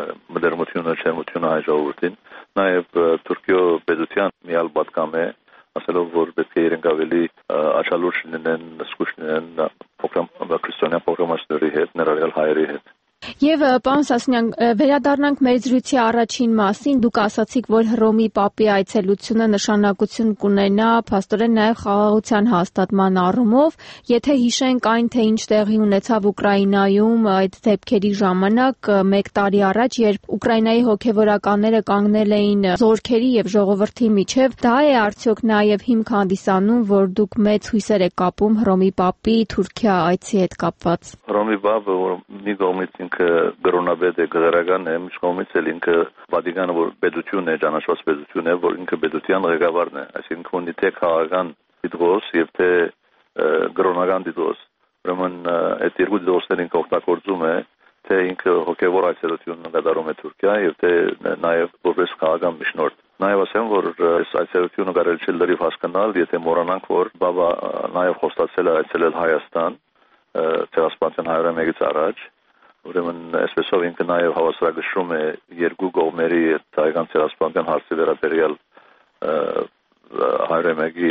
մդերմությունը, չերմությունը հայ ժողովրդին, նաև Թուրքիո պետության մի այլ պատկան է ասելով որ պետք է իրենք ավելի աչալուր լինեն, զգուշ լինեն քրիստոնյա փոխամասների հետ, ներառյալ հայերի հետ։ Եվ պարոն Սասունյան, վերադառնանք մեր զրույցի առաջին մասին, դուք ասացիք, որ Հռոմի Պապի այցելությունը նշանակություն կունենա փաստորեն նաև խաղաղության հաստատման առումով, եթե հիշենք այն, թե ինչ տեղի ունեցավ Ուկրաինայում այդ դեպքերի ժամանակ մեկ տարի առաջ, երբ Ուկրաինայի հոգևորականները կանգնել էին զորքերի եւ ժողովրդի միջև, դա է արդյոք նաև հիմք հանդիսանում, որ դուք մեծ հույսեր եք կապում Հռոմի Պապի Թուրքիա այցի հետ կապված։ Հռոմի Պապը, որ մի կողմից ինքը գրոնաբեդ է, գեղարական է, մյուս կողմից էլ ինքը Վատիկանը, որ պետություն է, ճանաչված պետություն է, որ ինքը պետության ղեկավարն է, այսինքն ունի թե քաղաքական դիտողս եւ թե գրոնական դիտողս։ Ուրեմն այդ երկու դիտողները ինքը օգտագործում է, թե ինքը հոգևոր այցելություն կատարում է Թուրքիա եւ թե նաեւ որպես քաղաքական միջնորդ։ Նաեւ ասեմ, որ այս այցելությունը կարելի չէ լրիվ հասկանալ, եթե մոռանանք, որ Բաբա նաեւ խոստացել է այցելել Հայաստան ցեղասպանության հարյուրամյակից առաջ։ Ուրեմն այսպեսով ինքը նաև հավասարակշռում է երկու կողմերի հայկական ցեղասպանության հարցի վերաբերյալ հարյուրամյակի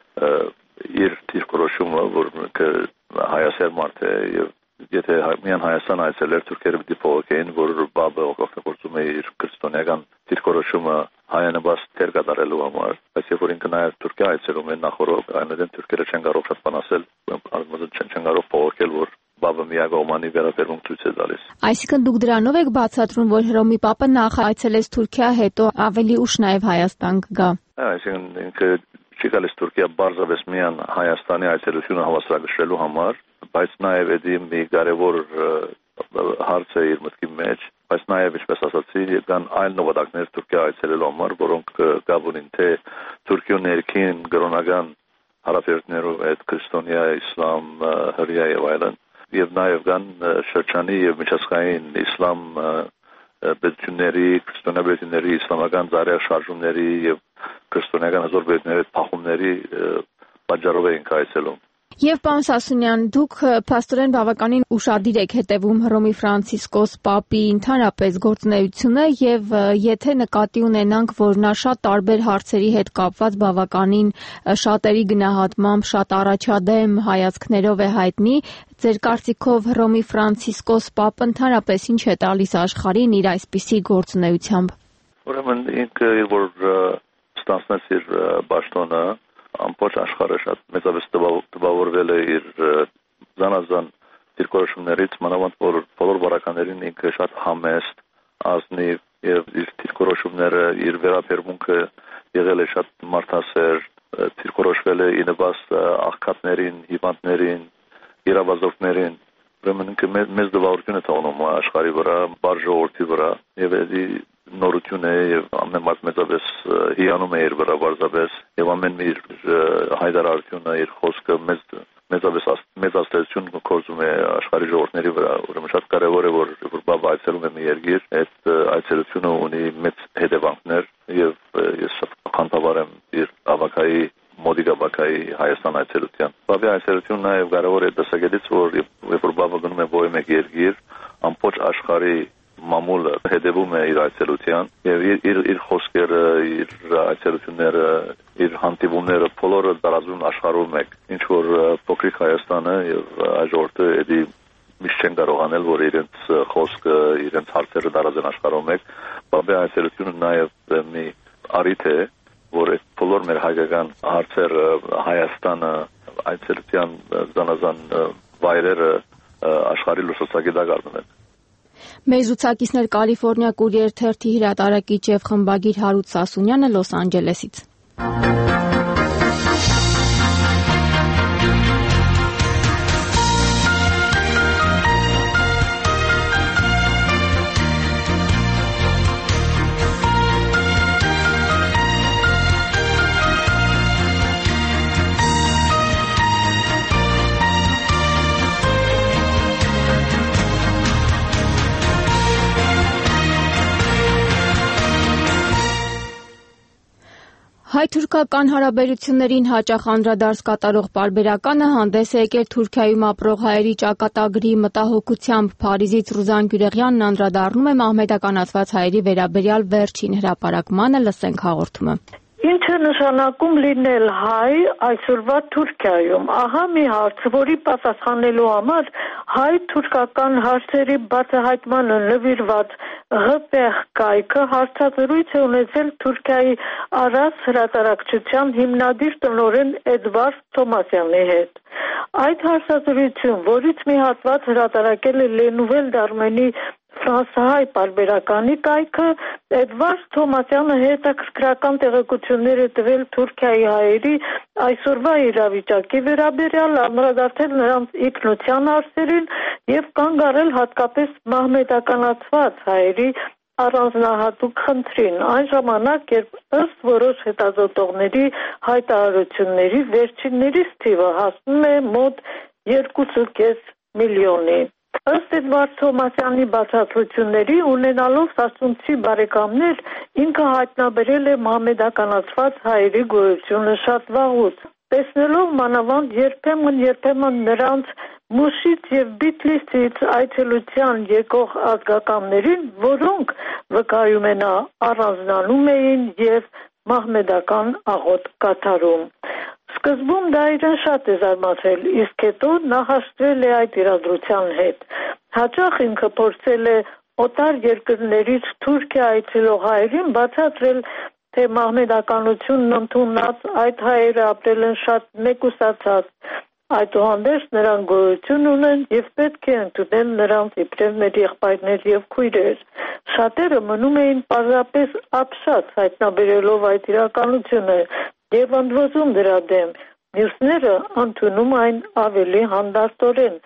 իր դիրքորոշումը, որ հայասեր մարդ է եւ եթե միան Հայաստան այցելեր թուրքերը պիտի փոխեին, որ Բաբը օգտագործում է իր քրիստոնեական դիրքորոշումը հայանաբաց թեր կատարելու համար, բայց երբ որ ինքը նաև Թուրքիա այցելում է նախորդ, այնուհետև թուրքերը չեն կարող շատ բան ասել, չեն չեն կարող փոխել, որ Բաբը միակողմանի վերաբերմունք ցույց է տալիս։ Այսինքն դուք դրանով եք բացատրում, որ Հռոմի Պապը նախ այցելեց Թուրքիա, հետո ավելի ուշ նաև Հայաստան կգա։ Այսինքն ինքը չի գալիս Թուրքիա բարձրապես միան Հայաստանի այցելությունը հավասարակշռելու համար, բայց նաև էդի մի կարևոր հարց է իր մտքի մեջ, բայց նաև ինչպես ասացի, կան այլ նպատակներ Թուրքիա այցելելու համար, որոնք կապ ունեն թե Թուրքիա ներքին գրոնական հարաբերություններով այդ քրիստոնյա, իսլամ, հրեա եւ այլն, եւ նաև կան շրջանի եւ միջազգային իսլամ պետությունների, քրիստոնյա պետությունների, իսլամական ծառայ շարժումների եւ քրիստոնեական հզոր պետությունների փոխումների պատճառով են այցելում։ Եվ պարոն Սասունյան, դուք փաստորեն բավականին ուշադիր եք հետևում Հռոմի Ֆրանցիսկոս Պապի ընդհանրապես գործունեությունը եւ եթե նկատի ունենանք, որ նա շատ տարբեր հարցերի հետ կապված բավականին շատերի գնահատմամբ շատ առաջադեմ հայացքներով է հայտնի, ձեր կարծիքով Հռոմի Ֆրանցիսկոս Պապը ընդհանրապես ինչ է տալիս աշխարհին իր այսպիսի գործունեությամբ։ Ուրեմն ինքը որ ստանցնեց իր պաշտոնը ամբողջ աշխարհը շատ մեծապես տպավորվել է իր զանազան դիրքորոշումներից, մանավանդ որ բոլոր բարականներին ինքը շատ համեստ, ազնիվ եւ իր դիրքորոշումները, իր վերաբերմունքը եղել է շատ մարդասեր, դիրքորոշվել է ինվաստ աղքատներին, հիվանդներին, իրավազորքներին, ուրեմն ինքը մեծ տպավորություն է թողնում աշխարհի վրա, բար ժողովրդի վրա եւ էդի նորություն է եւ ամեն մարդ մեծապես հիանում է իր վրա բարձրապես եւ ամեն մի հայտարարությունը իր խոսքը մեծ մեծապես մեծ աստեցություն կորզում է աշխարհի ժողովրդների վրա ուրեմն շատ կարեւոր է որ որ Բաբա այցելում է մի երկիր այդ այցելությունը ունի մեծ հետևանքներ եւ ես շատ խանդավառ եմ իր ավակայի մոդիկա բակայի Հայաստան այցելության Բաբի այցելությունը նաեւ կարեւոր է տեսակետից որ երբ որ Բաբա գնում է ոյ մեկ երկիր ամբողջ աշխարհի մամուլը հետևում է իր այցելության եւ իր իր իր խոսքերը, իր այցելությունները, իր հանդիպումները բոլորը տարածվում աշխարհում մեկ։ Ինչ որ փոքրիկ Հայաստանը եւ այժմ էդի միշտ չեն կարող անել, որ իրենց խոսքը, իրենց հարցերը տարածեն աշխարհում մեկ։ Բաբի այցելությունը նաեւ մի առիթ է, որ այդ բոլոր մեր հայկական հարցերը Հայաստանը այցելության զանազան վայրերը աշխարհի լուսացակի դակ առնում են։ Մեր զրուցակիցներ Կալիֆոռնիա Կուրիեր թերթի հրատարակիչ եւ խմբագիր Հարութ Սասունյանը Լոս Անջելեսից։ Հայ-թուրքական հարաբերություններին հաճախ անդրադարձ կատարող պարբերականը հանդես է եկել Թուրքիայում ապրող հայերի ճակատագրի մտահոգությամբ Փարիզից Ռուզան Գյուրեղյանն անդրադառնում է մահմեդականացված հայերի վերաբերյալ վերջին հրապարակմանը, լսենք հաղորդումը։ Ինչ է նշանակում լինել հայ այսօրվա Թուրքիայում։ Ահա մի հարց, որի պատասխանելու համար հայ-թուրքական հարցերի բացահայտմանը նվիրված Ղ Պ Ղ կայքը հարցազրույց է ունեցել Թուրքիայի Արաս հրատարակչության հիմնադիր տնօրեն Էդվարդ Թոմասյանի հետ։ Այդ հարցազրույցում, որից մի հատված հրատարակել է Le Nouvel Armenie ֆրանսահայ պարբերականի կայքը, Էդվարդ Թոմասյանը հետաքրքրական տեղեկություններ է տվել Թուրքիայի հայերի այսօրվա իրավիճակի վերաբերյալ, անդրադարձել նրանց ինքնության հարցերին եւ կանգ առել հատկապես մահմեդականացված հայերի առանձնահատուկ խնդրին, այն ժամանակ, երբ ըստ որոշ հետազոտողների հայտարարությունների վերջիններիս թիվը հասնում է մոտ երկու կես միլիոնի։ Ըստ Էդվարդ Թոմասյանի բացատրությունների, ունենալով սասունցի բարեկամներ, ինքը հայտնաբերել է մահմեդականացված հայերի գոյությունը շատ վաղուց։ Տեսնելով մանավանդ երբեմն երբեմն նրանց Մուշից եւ Բիթլիսից այցելության եկող ազգականներին, որոնք վկայում են առանձնանում էին եւ մահմեդական աղոթք կատարում։ Սկզբում դա իրեն շատ է զարմացել, իսկ հետո նա հաշտվել է այդ իրադրության հետ։ Հաճախ ինքը փորձել է օտար երկրներից Թուրքիա այցելող հայերին բացատրել, թե մահմեդականությունն ընդունած այդ հայերը ապրել են շատ մեկուսացած, այդուհանդերձ նրանք գոյություն ունեն եւ պետք է ընդունել նրանց իբրև մեր եղբայրներ եւ քույրեր։ Շատերը մնում էին պարզապես ապշած հայտնաբերելով այդ իրականությունը եւ ընդվզում դրա դեմ, մյուսները ընդունում այն ավելի հանդարտորեն,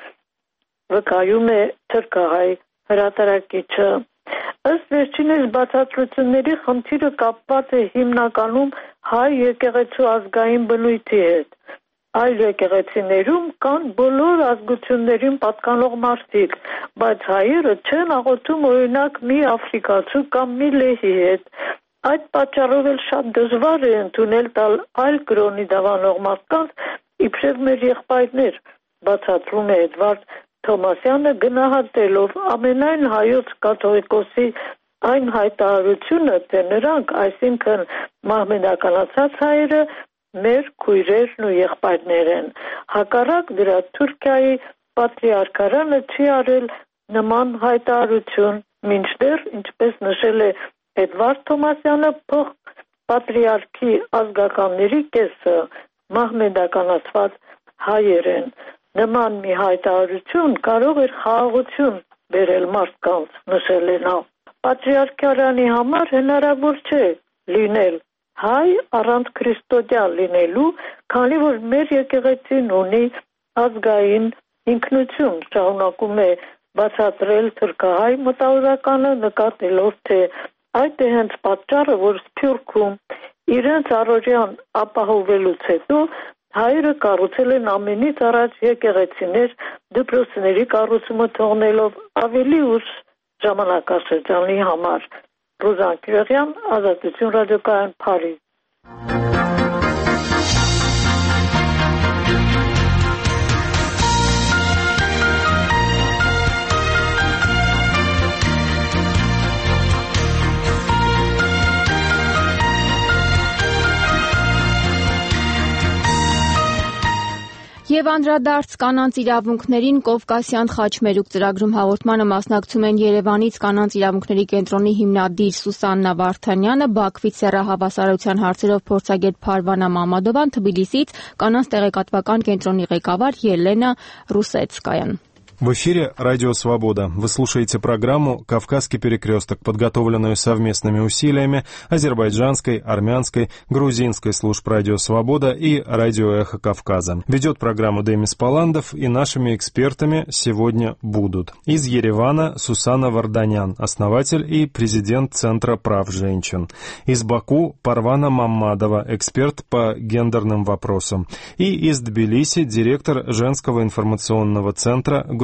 վկայում է թուրքահայ հրատարակիչը։ Ըստ վերջինիս բացատրությունների խնդիրը կապված է հիմնականում հայ եկեղեցու ազգային բնույթի հետ։ Այլ եկեղեցիներում կան բոլոր ազգություններին պատկանող մարդիկ, բայց հայերը չեն աղոթում օրինակ մի աֆրիկացու կամ մի լեհի հետ։ Այդ պատճառով էլ շատ դժվար է ընդունել տալ այլ կրոնի դավանող մարդկանց իբրև մեր եղբայրներ, բացատրում է Էդվարդ Թոմասյանը, գնահատելով ամենայն հայոց կաթողիկոսի այն հայտարարությունը, թե նրանք, այսինքն մահմեդականացած հայերը, մեր քույրերն ու եղբայրներ են։ Հակառակ դրա Թուրքիայի պատրիարքարանը չի արել նման հայտարարություն, մինչդեռ, ինչպես նշել է Էդվարդ Թոմասյանը, փոխ պատրիարքի ազգականների կեսը մահմեդականացված հայեր են։ Նման մի հայտարարություն կարող էր խաղաղություն բերել մարդկանց, նշել է նա։ Պատրիարքարանի համար հնարավոր չէ լինել հայ առանց քրիստոնյա լինելու, քանի որ մեր եկեղեցին ունի ազգային ինքնություն, շարունակում է բացատրել թուրքահայ մտավորականը, նկատելով, թե այդ է հենց պատճառը, որ Սփյուռքում իրենց առօրյան ապահովելուց հետո հայերը կառուցել են ամենից առաջ եկեղեցիներ, դպրոցների կառուցումը թողնելով ավելի ուշ ժամանակաշրջանի համար։ Ռուզան Կիրեղյան, Ազատություն ռադիոկայան, Փարիզ։ Եվ անդրադարձ կանանց իրավունքներին Կովկասյան խաչմերուկ ծրագրում հաղորդմանը մասնակցում են Երևանից կանանց իրավունքների կենտրոնի հիմնադիր Սուսաննա Վարդանյանը, Բաքվից սեռահավասարության հարցերով փորձագետ Փարվանա Մամադովան, Թբիլիսից կանանց տեղեկատվական կենտրոնի ղեկավար Ելենա Ռուսեցկայան։ В эфире «Радио Свобода». Вы слушаете программу «Кавказский перекресток», подготовленную совместными усилиями азербайджанской, армянской, грузинской служб «Радио Свобода» и «Радио Эхо Кавказа». Ведет программу Демис Паландов, и нашими экспертами сегодня будут из Еревана Сусанна Варданян, основатель и президент Центра прав женщин. Из Баку Парвана Маммадова, эксперт по гендерным вопросам. И из Тбилиси директор женского информационного центра «Грузия».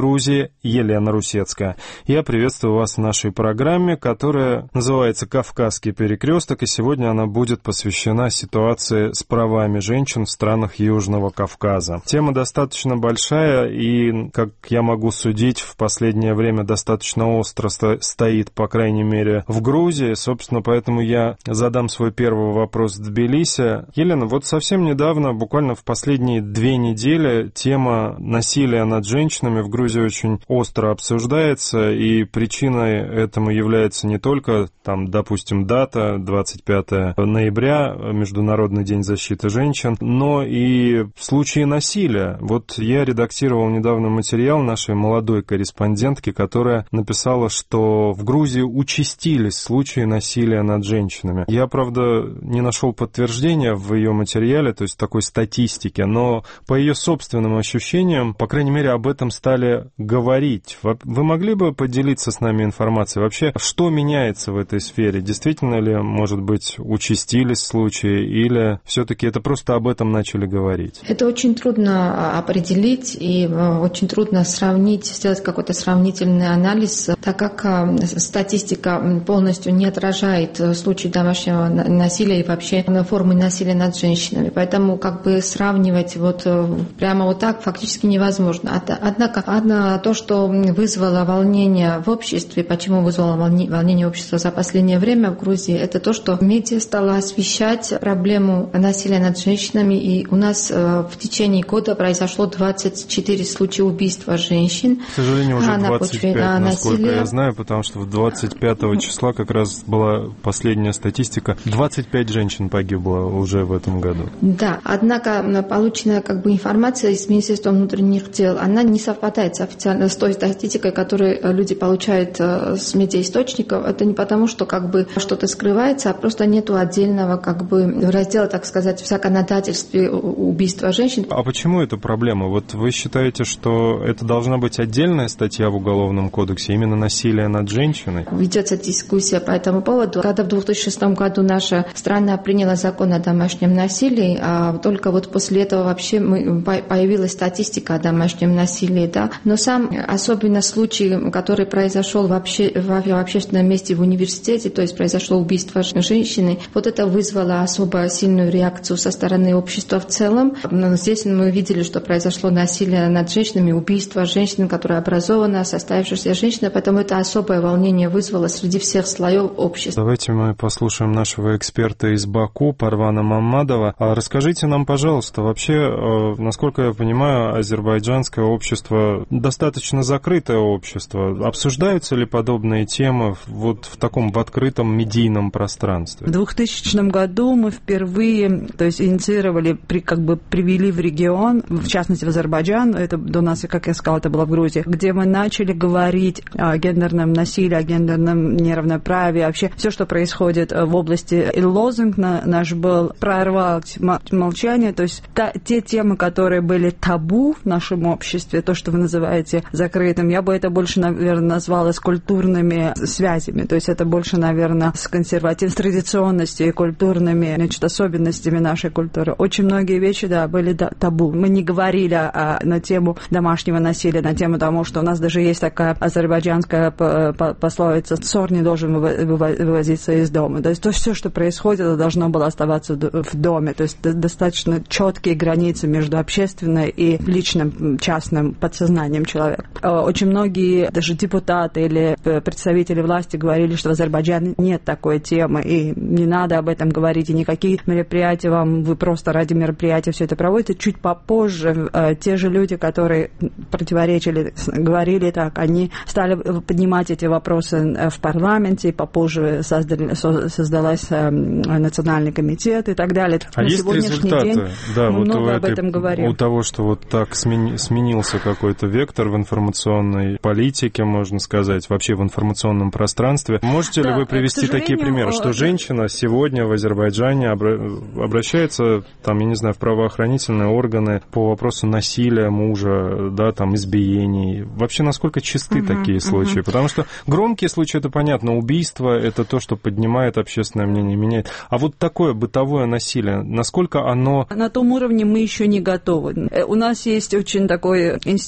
Грузии Елена Русецкая. Я приветствую вас в нашей программе, которая называется «Кавказский перекресток», и сегодня она будет посвящена ситуации с правами женщин в странах Южного Кавказа. Тема достаточно большая и, как я могу судить, в последнее время достаточно остро стоит, по крайней мере, в Грузии. Собственно, поэтому я задам свой первый вопрос в Тбилиси. Елена, вот совсем недавно, буквально в последние две недели, тема насилия над женщинами в Грузии очень остро обсуждается, и причиной этому является не только, там, допустим, дата двадцать пятое ноября, Международный день защиты женщин, но и случаи насилия. Вот я редактировал недавно материал нашей молодой корреспондентки, которая написала, что в Грузии участились случаи насилия над женщинами. Я, правда, не нашел подтверждения в ее материале, то есть такой статистики, но по ее собственным ощущениям, по крайней мере, об этом стали говорить. Вы могли бы поделиться с нами информацией? Вообще, что меняется в этой сфере? Действительно ли, может быть, участились случаи, или все-таки это просто об этом начали говорить? Это очень трудно определить и очень трудно сравнить, сделать какой-то сравнительный анализ, так как статистика полностью не отражает случаи домашнего насилия и вообще формы насилия над женщинами. Поэтому как бы сравнивать вот прямо вот так фактически невозможно. Однако одно то, что вызвало волнение в обществе, почему вызвало волнение общества за последнее время в Грузии, это то, что медиа стала освещать проблему насилия над женщинами, и у нас в течение года произошло двадцать четыре случая убийства женщин. К сожалению, уже двадцать пять, насколько я знаю, потому что в двадцать пятого числа как раз была последняя статистика. двадцать пять женщин погибло уже в этом году. Да, однако полученная как бы информация из Министерства внутренних дел, она не совпадает с, официально, с той статистикой, которую люди получают с медиаисточников. Это не потому, что как бы что-то скрывается, а просто нету отдельного как бы раздела, так сказать, в законодательстве убийства женщин. А почему это проблема? Вот вы считаете, что это должна быть отдельная статья в Уголовном кодексе, именно насилие над женщиной? Ведется дискуссия по этому поводу. Когда в две тысячи шестом году наша страна приняла закон о домашнем насилии, а только вот после этого вообще мы, появилась статистика о домашнем насилии, да. Но сам особенно случай, который произошел вообще в, в общественном месте в университете, то есть произошло убийство женщины, вот это вызвало особо сильную реакцию со стороны общества в целом. Но здесь мы видели, что произошло насилие над женщинами, убийство женщин, которая образована, состоявшаяся женщина, поэтому это особое волнение вызвало среди всех слоев общества. Давайте мы послушаем нашего эксперта из Баку, Парвана Маммадова. Расскажите нам, пожалуйста, вообще, насколько я понимаю, азербайджанское общество достаточно закрытое общество. Обсуждаются ли подобные темы вот в таком в открытом медийном пространстве? В двухтысячном году мы впервые, то есть инициировали, при, как бы привели в регион, в частности в Азербайджан, это до нас, как я сказала, это было в Грузии, где мы начали говорить о гендерном насилии, о гендерном неравноправии, вообще все, что происходит в области. И лозунг наш был «прорвать молчание», то есть та, те темы, которые были табу в нашем обществе, то, что вы называете закрытым, я бы это больше, наверное, назвала с культурными связями, то есть это больше, наверное, с консервативной, с традиционностью и культурными, значит, особенностями нашей культуры. Очень многие вещи, да, были да, табу. Мы не говорили а, на тему домашнего насилия, на тему того, что у нас даже есть такая азербайджанская пословица «ссор не должен вывозиться из дома». То есть то, все, что происходит, это должно было оставаться в доме. То есть достаточно четкие границы между общественной и личным, частным подсознанием человека. Очень многие даже депутаты или представители власти говорили, что в Азербайджане нет такой темы, и не надо об этом говорить, и никакие мероприятия вам, вы просто ради мероприятия все это проводите. Чуть попозже те же люди, которые противоречили, говорили так, они стали поднимать эти вопросы в парламенте, и попозже создали, создалась национальный комитет и так далее. А на есть результаты? День да, мы вот много этой, об этом говорим. У того, что вот так смени, сменился какой-то вектор в информационной политике, можно сказать, вообще в информационном пространстве. Можете да, ли вы привести такие примеры, что женщина сегодня в Азербайджане обращается, там, я не знаю, в правоохранительные органы по вопросу насилия мужа, да, там, избиений? Вообще, насколько чисты uh-huh, такие случаи? Uh-huh. Потому что громкие случаи, это понятно, убийство, это то, что поднимает общественное мнение, меняет. А вот такое бытовое насилие, насколько оно... На том уровне мы еще не готовы. У нас есть очень такой институт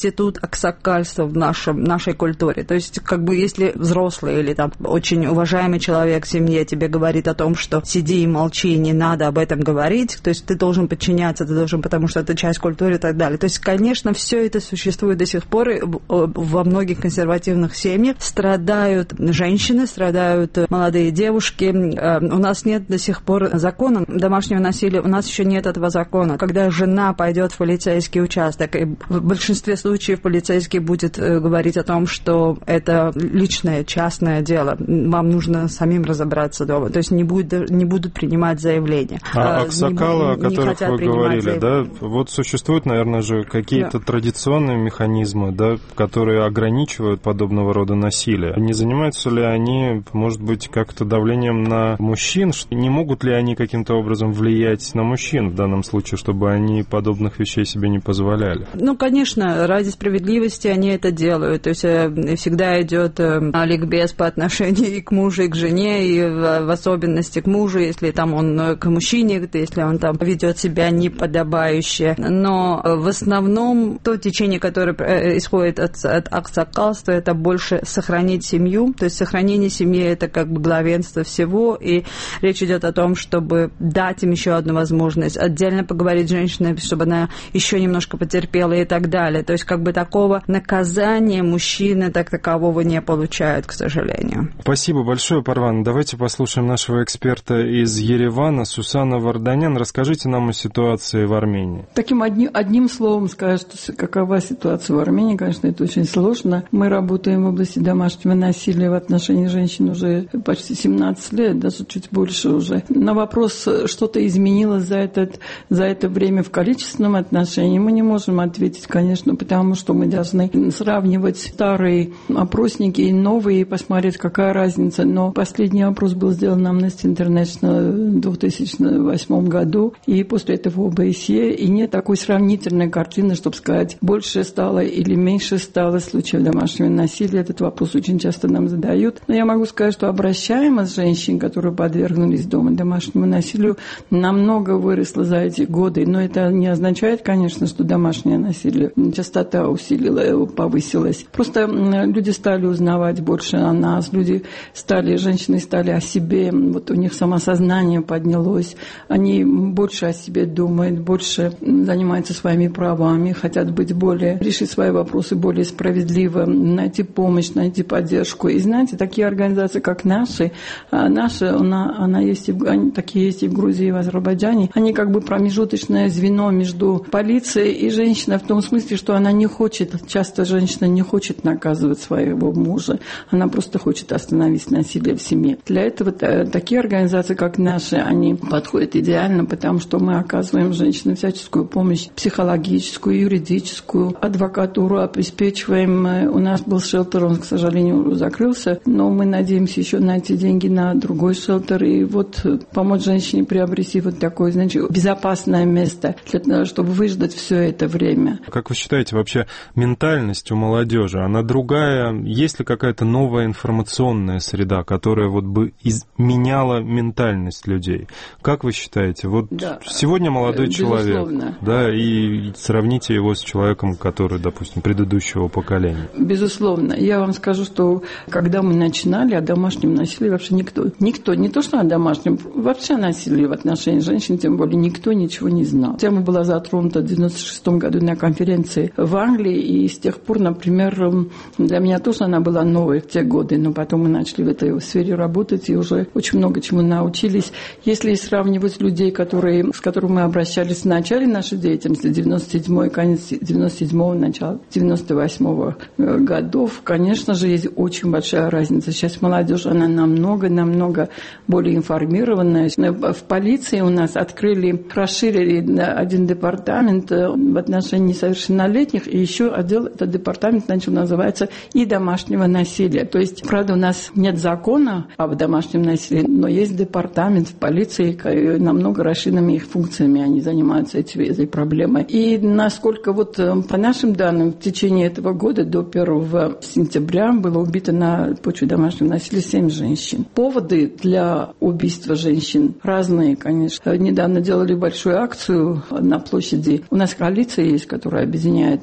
аксакальство в нашем, нашей культуре. То есть, как бы, если взрослый или там очень уважаемый человек в семье тебе говорит о том, что сиди и молчи, не надо об этом говорить, то есть ты должен подчиняться, ты должен, потому что это часть культуры и так далее. То есть, конечно, все это существует до сих пор. Во многих консервативных семьях страдают женщины, страдают молодые девушки. У нас нет до сих пор закона домашнего насилия, у нас еще нет этого закона. Когда жена пойдет в полицейский участок, и в большинстве случаев полицейский будет говорить о том, что это личное, частное дело, вам нужно самим разобраться дома. То есть не, будет, не будут принимать заявления. А аксакалы, о которых вы говорили, да, вот существуют, наверное же, какие-то да. традиционные механизмы, да, которые ограничивают подобного рода насилие. Не занимаются ли они, может быть, как-то давлением на мужчин? Не могут ли они каким-то образом влиять на мужчин в данном случае, чтобы они подобных вещей себе не позволяли? Ну, конечно, ради справедливости они это делают. То есть всегда идет ликбез по отношению и к мужу, и к жене, и в особенности к мужу, если там он к мужчине, если он там ведет себя неподобающе. Но в основном то течение, которое исходит от, от аксакалства, это больше сохранить семью. То есть сохранение семьи – это как бы главенство всего, и речь идет о том, чтобы дать им еще одну возможность, отдельно поговорить с женщиной, чтобы она еще немножко потерпела и так далее. То есть как бы такого наказания мужчины так такового не получают, к сожалению. Спасибо большое, Парван. Давайте послушаем нашего эксперта из Еревана, Сусана Варданян. Расскажите нам о ситуации в Армении. Таким одним, одним словом сказать, что какова ситуация в Армении, конечно, это очень сложно. Мы работаем в области домашнего насилия в отношении женщин уже почти семнадцать лет, даже чуть больше уже. На вопрос, что-то изменилось за, этот, за это время в количественном отношении, мы не можем ответить, конечно, потому что мы должны сравнивать старые опросники и новые и посмотреть, какая разница. Но последний опрос был сделан на Amnesty International в две тысячи восьмом году, и после этого о бэ эс е, и нет такой сравнительной картины, чтобы сказать, больше стало или меньше стало случаев домашнего насилия. Этот вопрос очень часто нам задают. Но я могу сказать, что обращаемость женщин, которые подвергнулись дома домашнему насилию, намного выросла за эти годы. Но это не означает, конечно, что домашнее насилие, частота усилила, повысилась. Просто люди стали узнавать больше о нас, люди стали, женщины стали о себе, вот у них самосознание поднялось, они больше о себе думают, больше занимаются своими правами, хотят быть более, решить свои вопросы более справедливо, найти помощь, найти поддержку. И знаете, такие организации, как наши, наша, она, она есть, и в, такие есть и в Грузии, и в Азербайджане, они как бы промежуточное звено между полицией и женщиной в том смысле, что она не хочет, часто женщина не хочет наказывать своего мужа, она просто хочет остановить насилие в семье. Для этого такие организации, как наши, они подходят идеально, потому что мы оказываем женщинам всяческую помощь, психологическую, юридическую, адвокатуру обеспечиваем. У нас был шелтер, он, к сожалению, закрылся, но мы надеемся еще найти деньги на другой шелтер и вот помочь женщине приобрести вот такое, значит, безопасное место, для того, чтобы выждать все это время. Как вы считаете, вообще ментальность у молодежи, она другая? Есть ли какая-то новая информационная среда, которая вот бы изменяла ментальность людей? Как вы считаете? Вот да. Сегодня молодой человек, да, и сравните его с человеком, который, допустим, предыдущего поколения. Безусловно. Я вам скажу, что когда мы начинали о домашнем насилии, вообще никто, никто, не то что о домашнем, вообще о насилии в отношении женщин, тем более никто ничего не знал. Тема была затронута в девяносто шестом году на конференции в Англии, и с тех пор, например, для меня тоже она была новой в те годы, но потом мы начали в этой сфере работать и уже очень много чему научились. Если сравнивать людей, которые, с которыми мы обращались в начале нашей деятельности, девяносто седьмой, конец девяносто седьмого, начало девяносто восьмого годов, конечно же, есть очень большая разница. Сейчас молодежь, она намного-намного более информированная. В полиции у нас открыли, расширили один департамент в отношении несовершеннолетних, и еще отдел, этот департамент начал называться и домашнего насилия. То есть, правда, у нас нет закона об домашнем насилии, но есть департамент в полиции, намного расширенными их функциями, они занимаются этой, этой проблемой. И насколько вот по нашим данным, в течение этого года до первого сентября было убито на почве домашнего насилия семь женщин. Поводы для убийства женщин разные, конечно. Недавно делали большую акцию на площади. У нас коалиция есть, которая объединяет несколько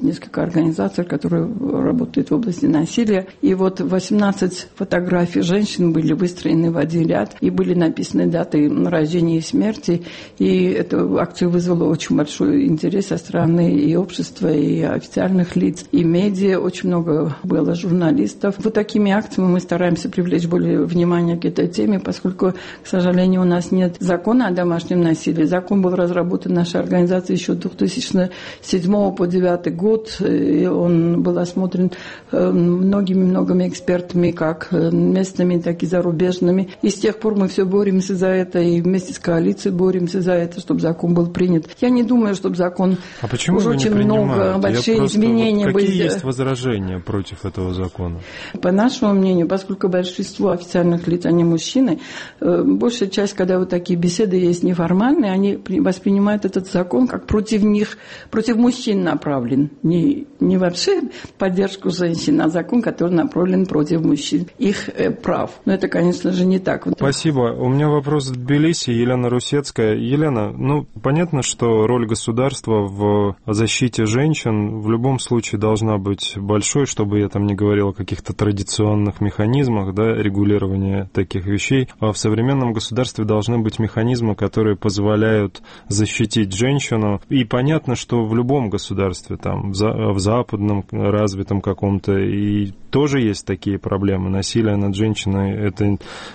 организация, которая работает в области насилия. И вот восемнадцать фотографий женщин были выстроены в один ряд, и были написаны даты рождения и смерти. И эту акцию вызвала очень большой интерес со стороны и общества, и официальных лиц, и медиа. Очень много было журналистов. Вот такими акциями мы стараемся привлечь более внимания к этой теме, поскольку, к сожалению, у нас нет закона о домашнем насилии. Закон был разработан нашей организацией еще две тысячи седьмого по две тысячи девятый год. И он был осмотрен многими-многими экспертами, как местными, так и зарубежными. И с тех пор мы все боремся за это, и вместе с коалицией боремся за это, чтобы закон был принят. Я не думаю, чтобы закон... А почему уже вы не очень много, большие просто, изменения вот, какие были. есть возражения против этого закона? По нашему мнению, поскольку большинство официальных лиц, они мужчины, большая часть, когда вот такие беседы есть неформальные, они воспринимают этот закон как против них, против мужчин направлен. Не, не вообще поддержку женщин, а закон, который направлен против мужчин, их э, прав. Но это, конечно же, не так. Спасибо. У меня вопрос в Тбилиси. Елена Русецкая. Елена, ну, понятно, что роль государства в защите женщин в любом случае должна быть большой, чтобы я там не говорил о каких-то традиционных механизмах, да, регулирования таких вещей. А в современном государстве должны быть механизмы, которые позволяют защитить женщину. И понятно, что в любом государстве, там, в западном, развитом каком-то, и тоже есть такие проблемы. Насилие над женщиной – это...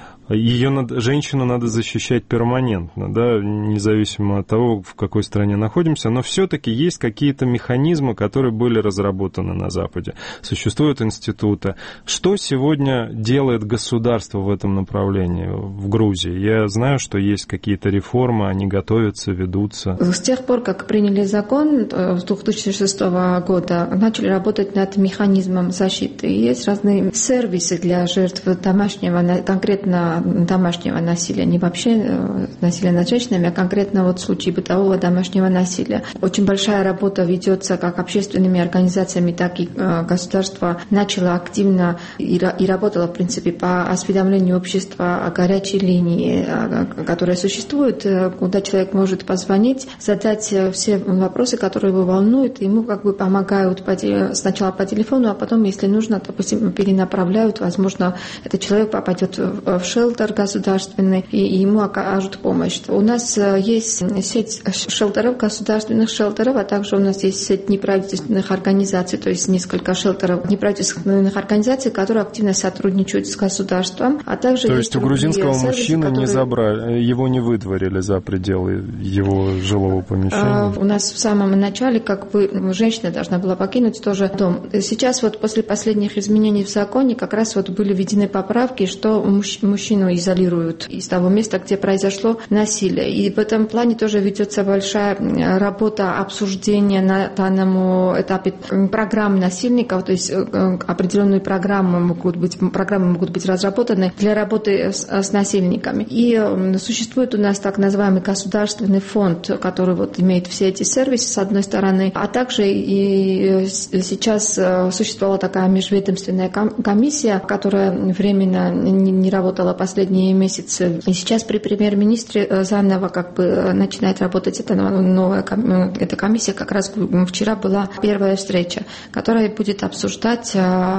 Ее надо, женщину надо защищать перманентно, да, независимо от того, в какой стране находимся, но все-таки есть какие-то механизмы, которые были разработаны на Западе. Существуют институты. Что сегодня делает государство в этом направлении в Грузии? Я знаю, что есть какие-то реформы, они готовятся, ведутся. С тех пор, как приняли закон с две тысячи шестого года, начали работать над механизмом защиты. Есть разные сервисы для жертв домашнего, конкретно домашнего насилия, не вообще насилия над женщинами, а конкретно вот в случае бытового домашнего насилия. Очень большая работа ведется как общественными организациями, так и государство начало активно и, и работало, в принципе, по осведомлению общества о горячей линии, которая существует, куда человек может позвонить, задать все вопросы, которые его волнуют, ему как бы помогают по, сначала по телефону, а потом, если нужно, допустим, перенаправляют, возможно, этот человек попадет в шелтер государственный, и ему окажут помощь. У нас есть сеть шелтеров, государственных шелтеров, а также у нас есть сеть неправительственных организаций, то есть несколько шелтеров неправительственных организаций, которые активно сотрудничают с государством. А также то есть, есть у грузинского сервисы, мужчины которые... не забрали, его не выдворили за пределы его жилого помещения? У нас в самом начале как бы женщина должна была покинуть тоже дом. Сейчас вот после последних изменений в законе как раз вот были введены поправки, что мужчину изолируют из того места, где произошло насилие. И в этом плане тоже ведется большая работа обсуждения на данном этапе программ насильников, то есть определенные программы могут быть, программы могут быть разработаны для работы с, с насильниками. И существует у нас так называемый государственный фонд, который вот имеет все эти сервисы с одной стороны, а также и сейчас существовала такая межведомственная комиссия, которая временно не работала по последние месяцы. И сейчас при премьер-министре заново как бы начинает работать эта новая эта комиссия. Как раз вчера была первая встреча, которая будет обсуждать,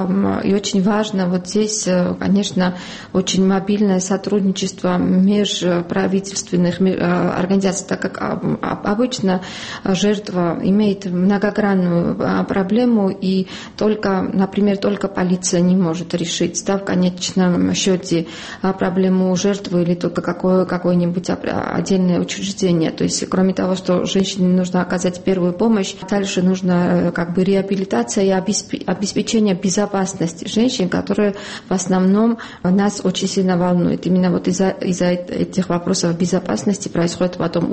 и очень важно вот здесь, конечно, очень мобильное сотрудничество межправительственных организаций, так как обычно жертва имеет многогранную проблему, и только, например, только полиция не может решить, да, в конечном счете проблему жертвы или только какое, какое-нибудь отдельное учреждение. То есть, кроме того, что женщине нужно оказать первую помощь, дальше нужна как бы реабилитация и обеспечение безопасности женщин, которые в основном нас очень сильно волнуют. Именно вот из-за, из-за этих вопросов безопасности происходит потом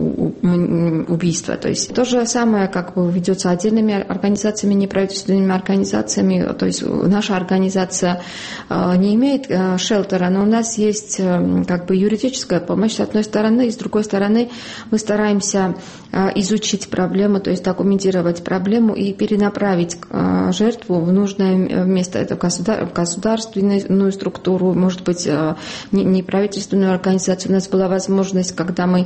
убийство. То есть, то же самое как бы ведется отдельными организациями, неправительственными организациями. То есть, наша организация не имеет шелтера, но у нас есть есть как бы юридическая помощь с одной стороны, и с другой стороны мы стараемся изучить проблему, то есть документировать проблему и перенаправить жертву в нужное место. Это в государственную структуру, может быть, неправительственную организацию. У нас была возможность, когда мы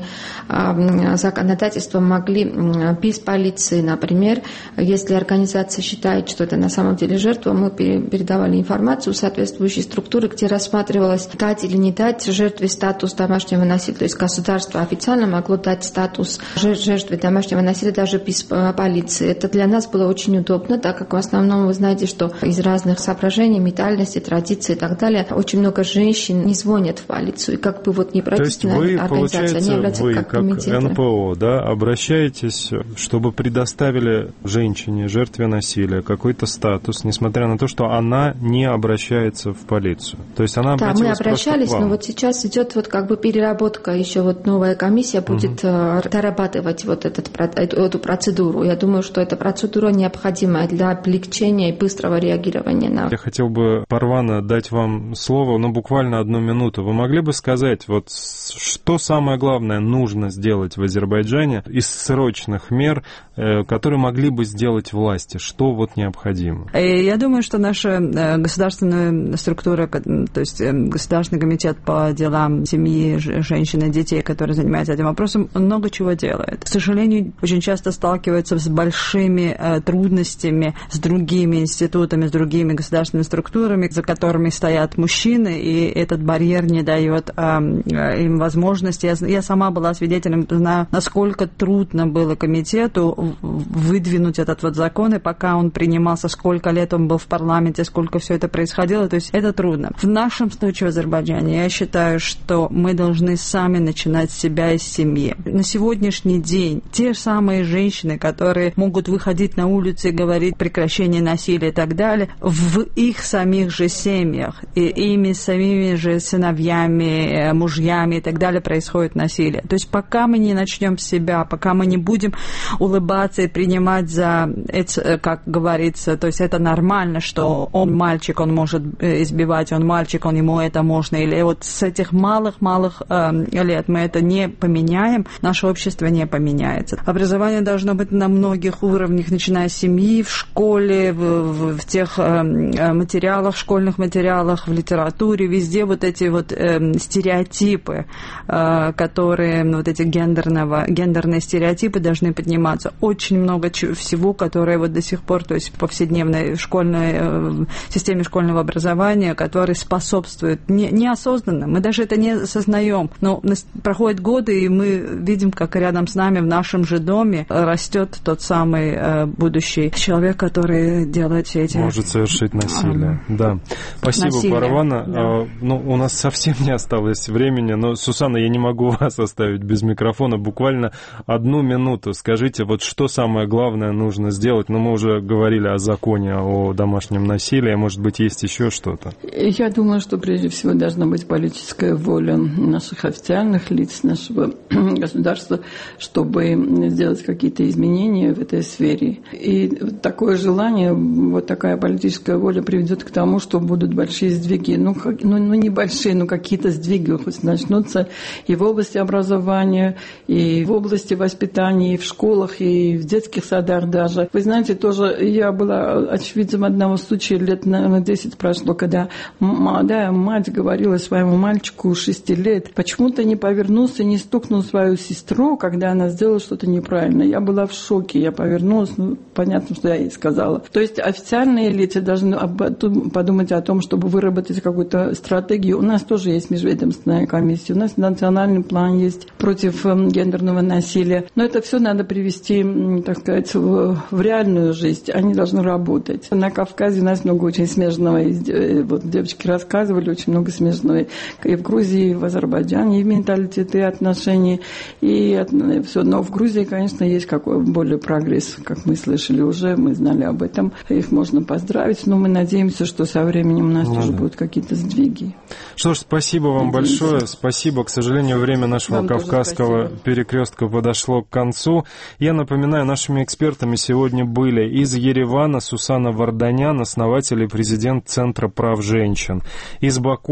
законодательством могли без полиции, например, если организация считает, что это на самом деле жертва, мы передавали информацию в соответствующие структуры, где рассматривалось, дать или не дать жертве статус домашнего насилия. То есть государство официально могло дать статус жертве домашнего насилия даже без полиции. Это для нас было очень удобно, так как в основном вы знаете, что из разных соображений, ментальности, традиций и так далее, очень много женщин не звонят в полицию. И как бы вот неправительственная организация, они являются вы, как как комитеты. эн пэ о, да, обращаетесь, чтобы предоставили женщине, жертве насилия, какой-то статус, несмотря на то, что она не обращается в полицию. То есть она да, обратилась мы обращались, просто к вам. Но вот сейчас идет вот как бы переработка, еще вот новая комиссия будет угу. дорабатывать вот этот, эту процедуру. Я думаю, что эта процедура необходима для облегчения и быстрого реагирования на... Я хотел бы, Парвана, дать вам слово, ну, буквально одну минуту. Вы могли бы сказать, вот что самое главное нужно сделать в Азербайджане из срочных мер, которые могли бы сделать власти? Что вот необходимо? Я думаю, что наша государственная структура, то есть Государственный комитет по делам семьи, женщин и детей, который занимается этим вопросом, много чего делает. К сожалению, очень часто сталкиваются с большими э, трудностями с другими институтами, с другими государственными структурами, за которыми стоят мужчины, и этот барьер не дает э, им возможности. Я, я сама была свидетелем, знаю, насколько трудно было комитету выдвинуть этот вот закон, и пока он принимался, сколько лет он был в парламенте, сколько все это происходило, то есть это трудно. В нашем случае в Азербайджане я считаю, что мы должны сами начинать с себя и с семьи. На сегодняшний день те же самые женщины, которые могут выходить на улицу и говорить прекращение насилия и так далее, в их самих же семьях и ими самими же сыновьями, мужьями и так далее происходит насилие. То есть пока мы не начнем с себя, пока мы не будем улыбаться и принимать за, как говорится, то есть это нормально, что он мальчик, он может избивать, он мальчик, он ему это можно, или вот с этих малых-малых э, лет мы это не поменяем, наше общество не поменяется. Образование должно быть на многих уровнях, начиная с семьи, в школе, в, в, в тех э, материалах, школьных материалах, в литературе, везде вот эти вот э, стереотипы, э, которые, вот эти гендерного, гендерные стереотипы должны подниматься. Очень много всего, которое вот до сих пор, то есть в повседневной школьной э, системе школьного образования, которые способствуют не, неосознанно, мы даже это не осознаем, но проходят годы, и мы видим, как рядом с нами в нашем же доме растет тот самый э, будущий человек, который делает все эти... Может совершить насилие, а, да. Спасибо, насилие, Парвана. Да. А, ну, у нас совсем не осталось времени, но, Сусанна, я не могу вас оставить без микрофона. Буквально одну минуту. Скажите, вот что самое главное нужно сделать? Ну, мы уже говорили о законе о домашнем насилии, а может быть, есть еще что-то? Я думаю, что прежде всего должна быть политическая воля наших официальных лиц, нашего государства, чтобы сделать какие-то изменения в этой сфере. И такое желание, вот такая политическая воля приведет к тому, что будут большие сдвиги. Ну, как, ну, ну небольшие, но какие-то сдвиги хоть начнутся и в области образования, и в области воспитания, и в школах, и в детских садах даже. Вы знаете, тоже я была очевидцем одного случая, лет, наверное, десять прошло, когда молодая мать говорила своему мальчику шести лет, почему ты не повернулся, не стукнул свою сестру, когда она сделала что-то неправильно. Я была в шоке, я повернулась, ну, понятно, что я ей сказала. То есть официальные лица должны подумать о том, чтобы выработать какую-то стратегию. У нас тоже есть межведомственная комиссия, у нас национальный план есть против гендерного насилия. Но это все надо привести, так сказать, в, в реальную жизнь. Они должны работать. На Кавказе у нас много очень смежного. Вот девочки рассказывали, очень много смежного. И в Грузии, и в Азербайджане, и в менталитете, и отношении, и все. Но в Грузии, конечно, есть какой более прогресс, как мы слышали уже, мы знали об этом. Их можно поздравить, но мы надеемся, что со временем у нас ну, тоже да. будут какие-то сдвиги. Что ж, спасибо вам надеемся. большое. Спасибо. К сожалению, время нашего вам Кавказского перекрестка подошло к концу. Я напоминаю, нашими экспертами сегодня были из Еревана Сусанна Варданян, основатель и президент Центра прав женщин. Из Баку Парвана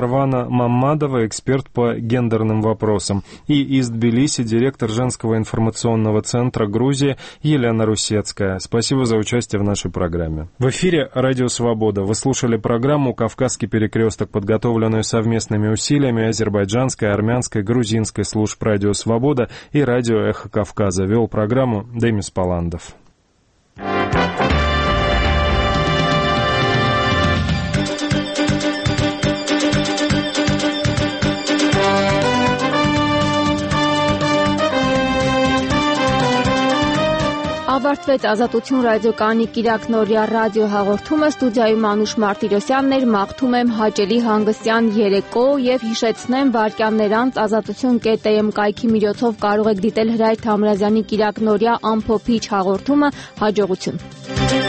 Сарвана Маммадова, эксперт по гендерным вопросам. И из Тбилиси директор женского информационного центра Грузии Елена Русецкая. Спасибо за участие в нашей программе. В эфире «Радио Свобода». Вы слушали программу «Кавказский перекресток», подготовленную совместными усилиями азербайджанской, армянской, грузинской служб «Радио Свобода» и «Радио Эхо Кавказа». Вел программу Демис Паландов. Ավարտվեց Ազատություն ռադիոկայանի կիրակնօրյա ռադիո հաղորդումը։ Ստուդիայում Անուշ Մարտիրոսյանն էր, մաղթում եմ հաճելի հանգստյան երեկո եւ հիշեցնեմ վայրկյաններ անց ազատություն կետ է էմ կայքի միջոցով կարող եք դիտել Հրայր Թամրազյանի կիրակնօրյա ամփոփիչ հաղորդումը։ Հաջողություն։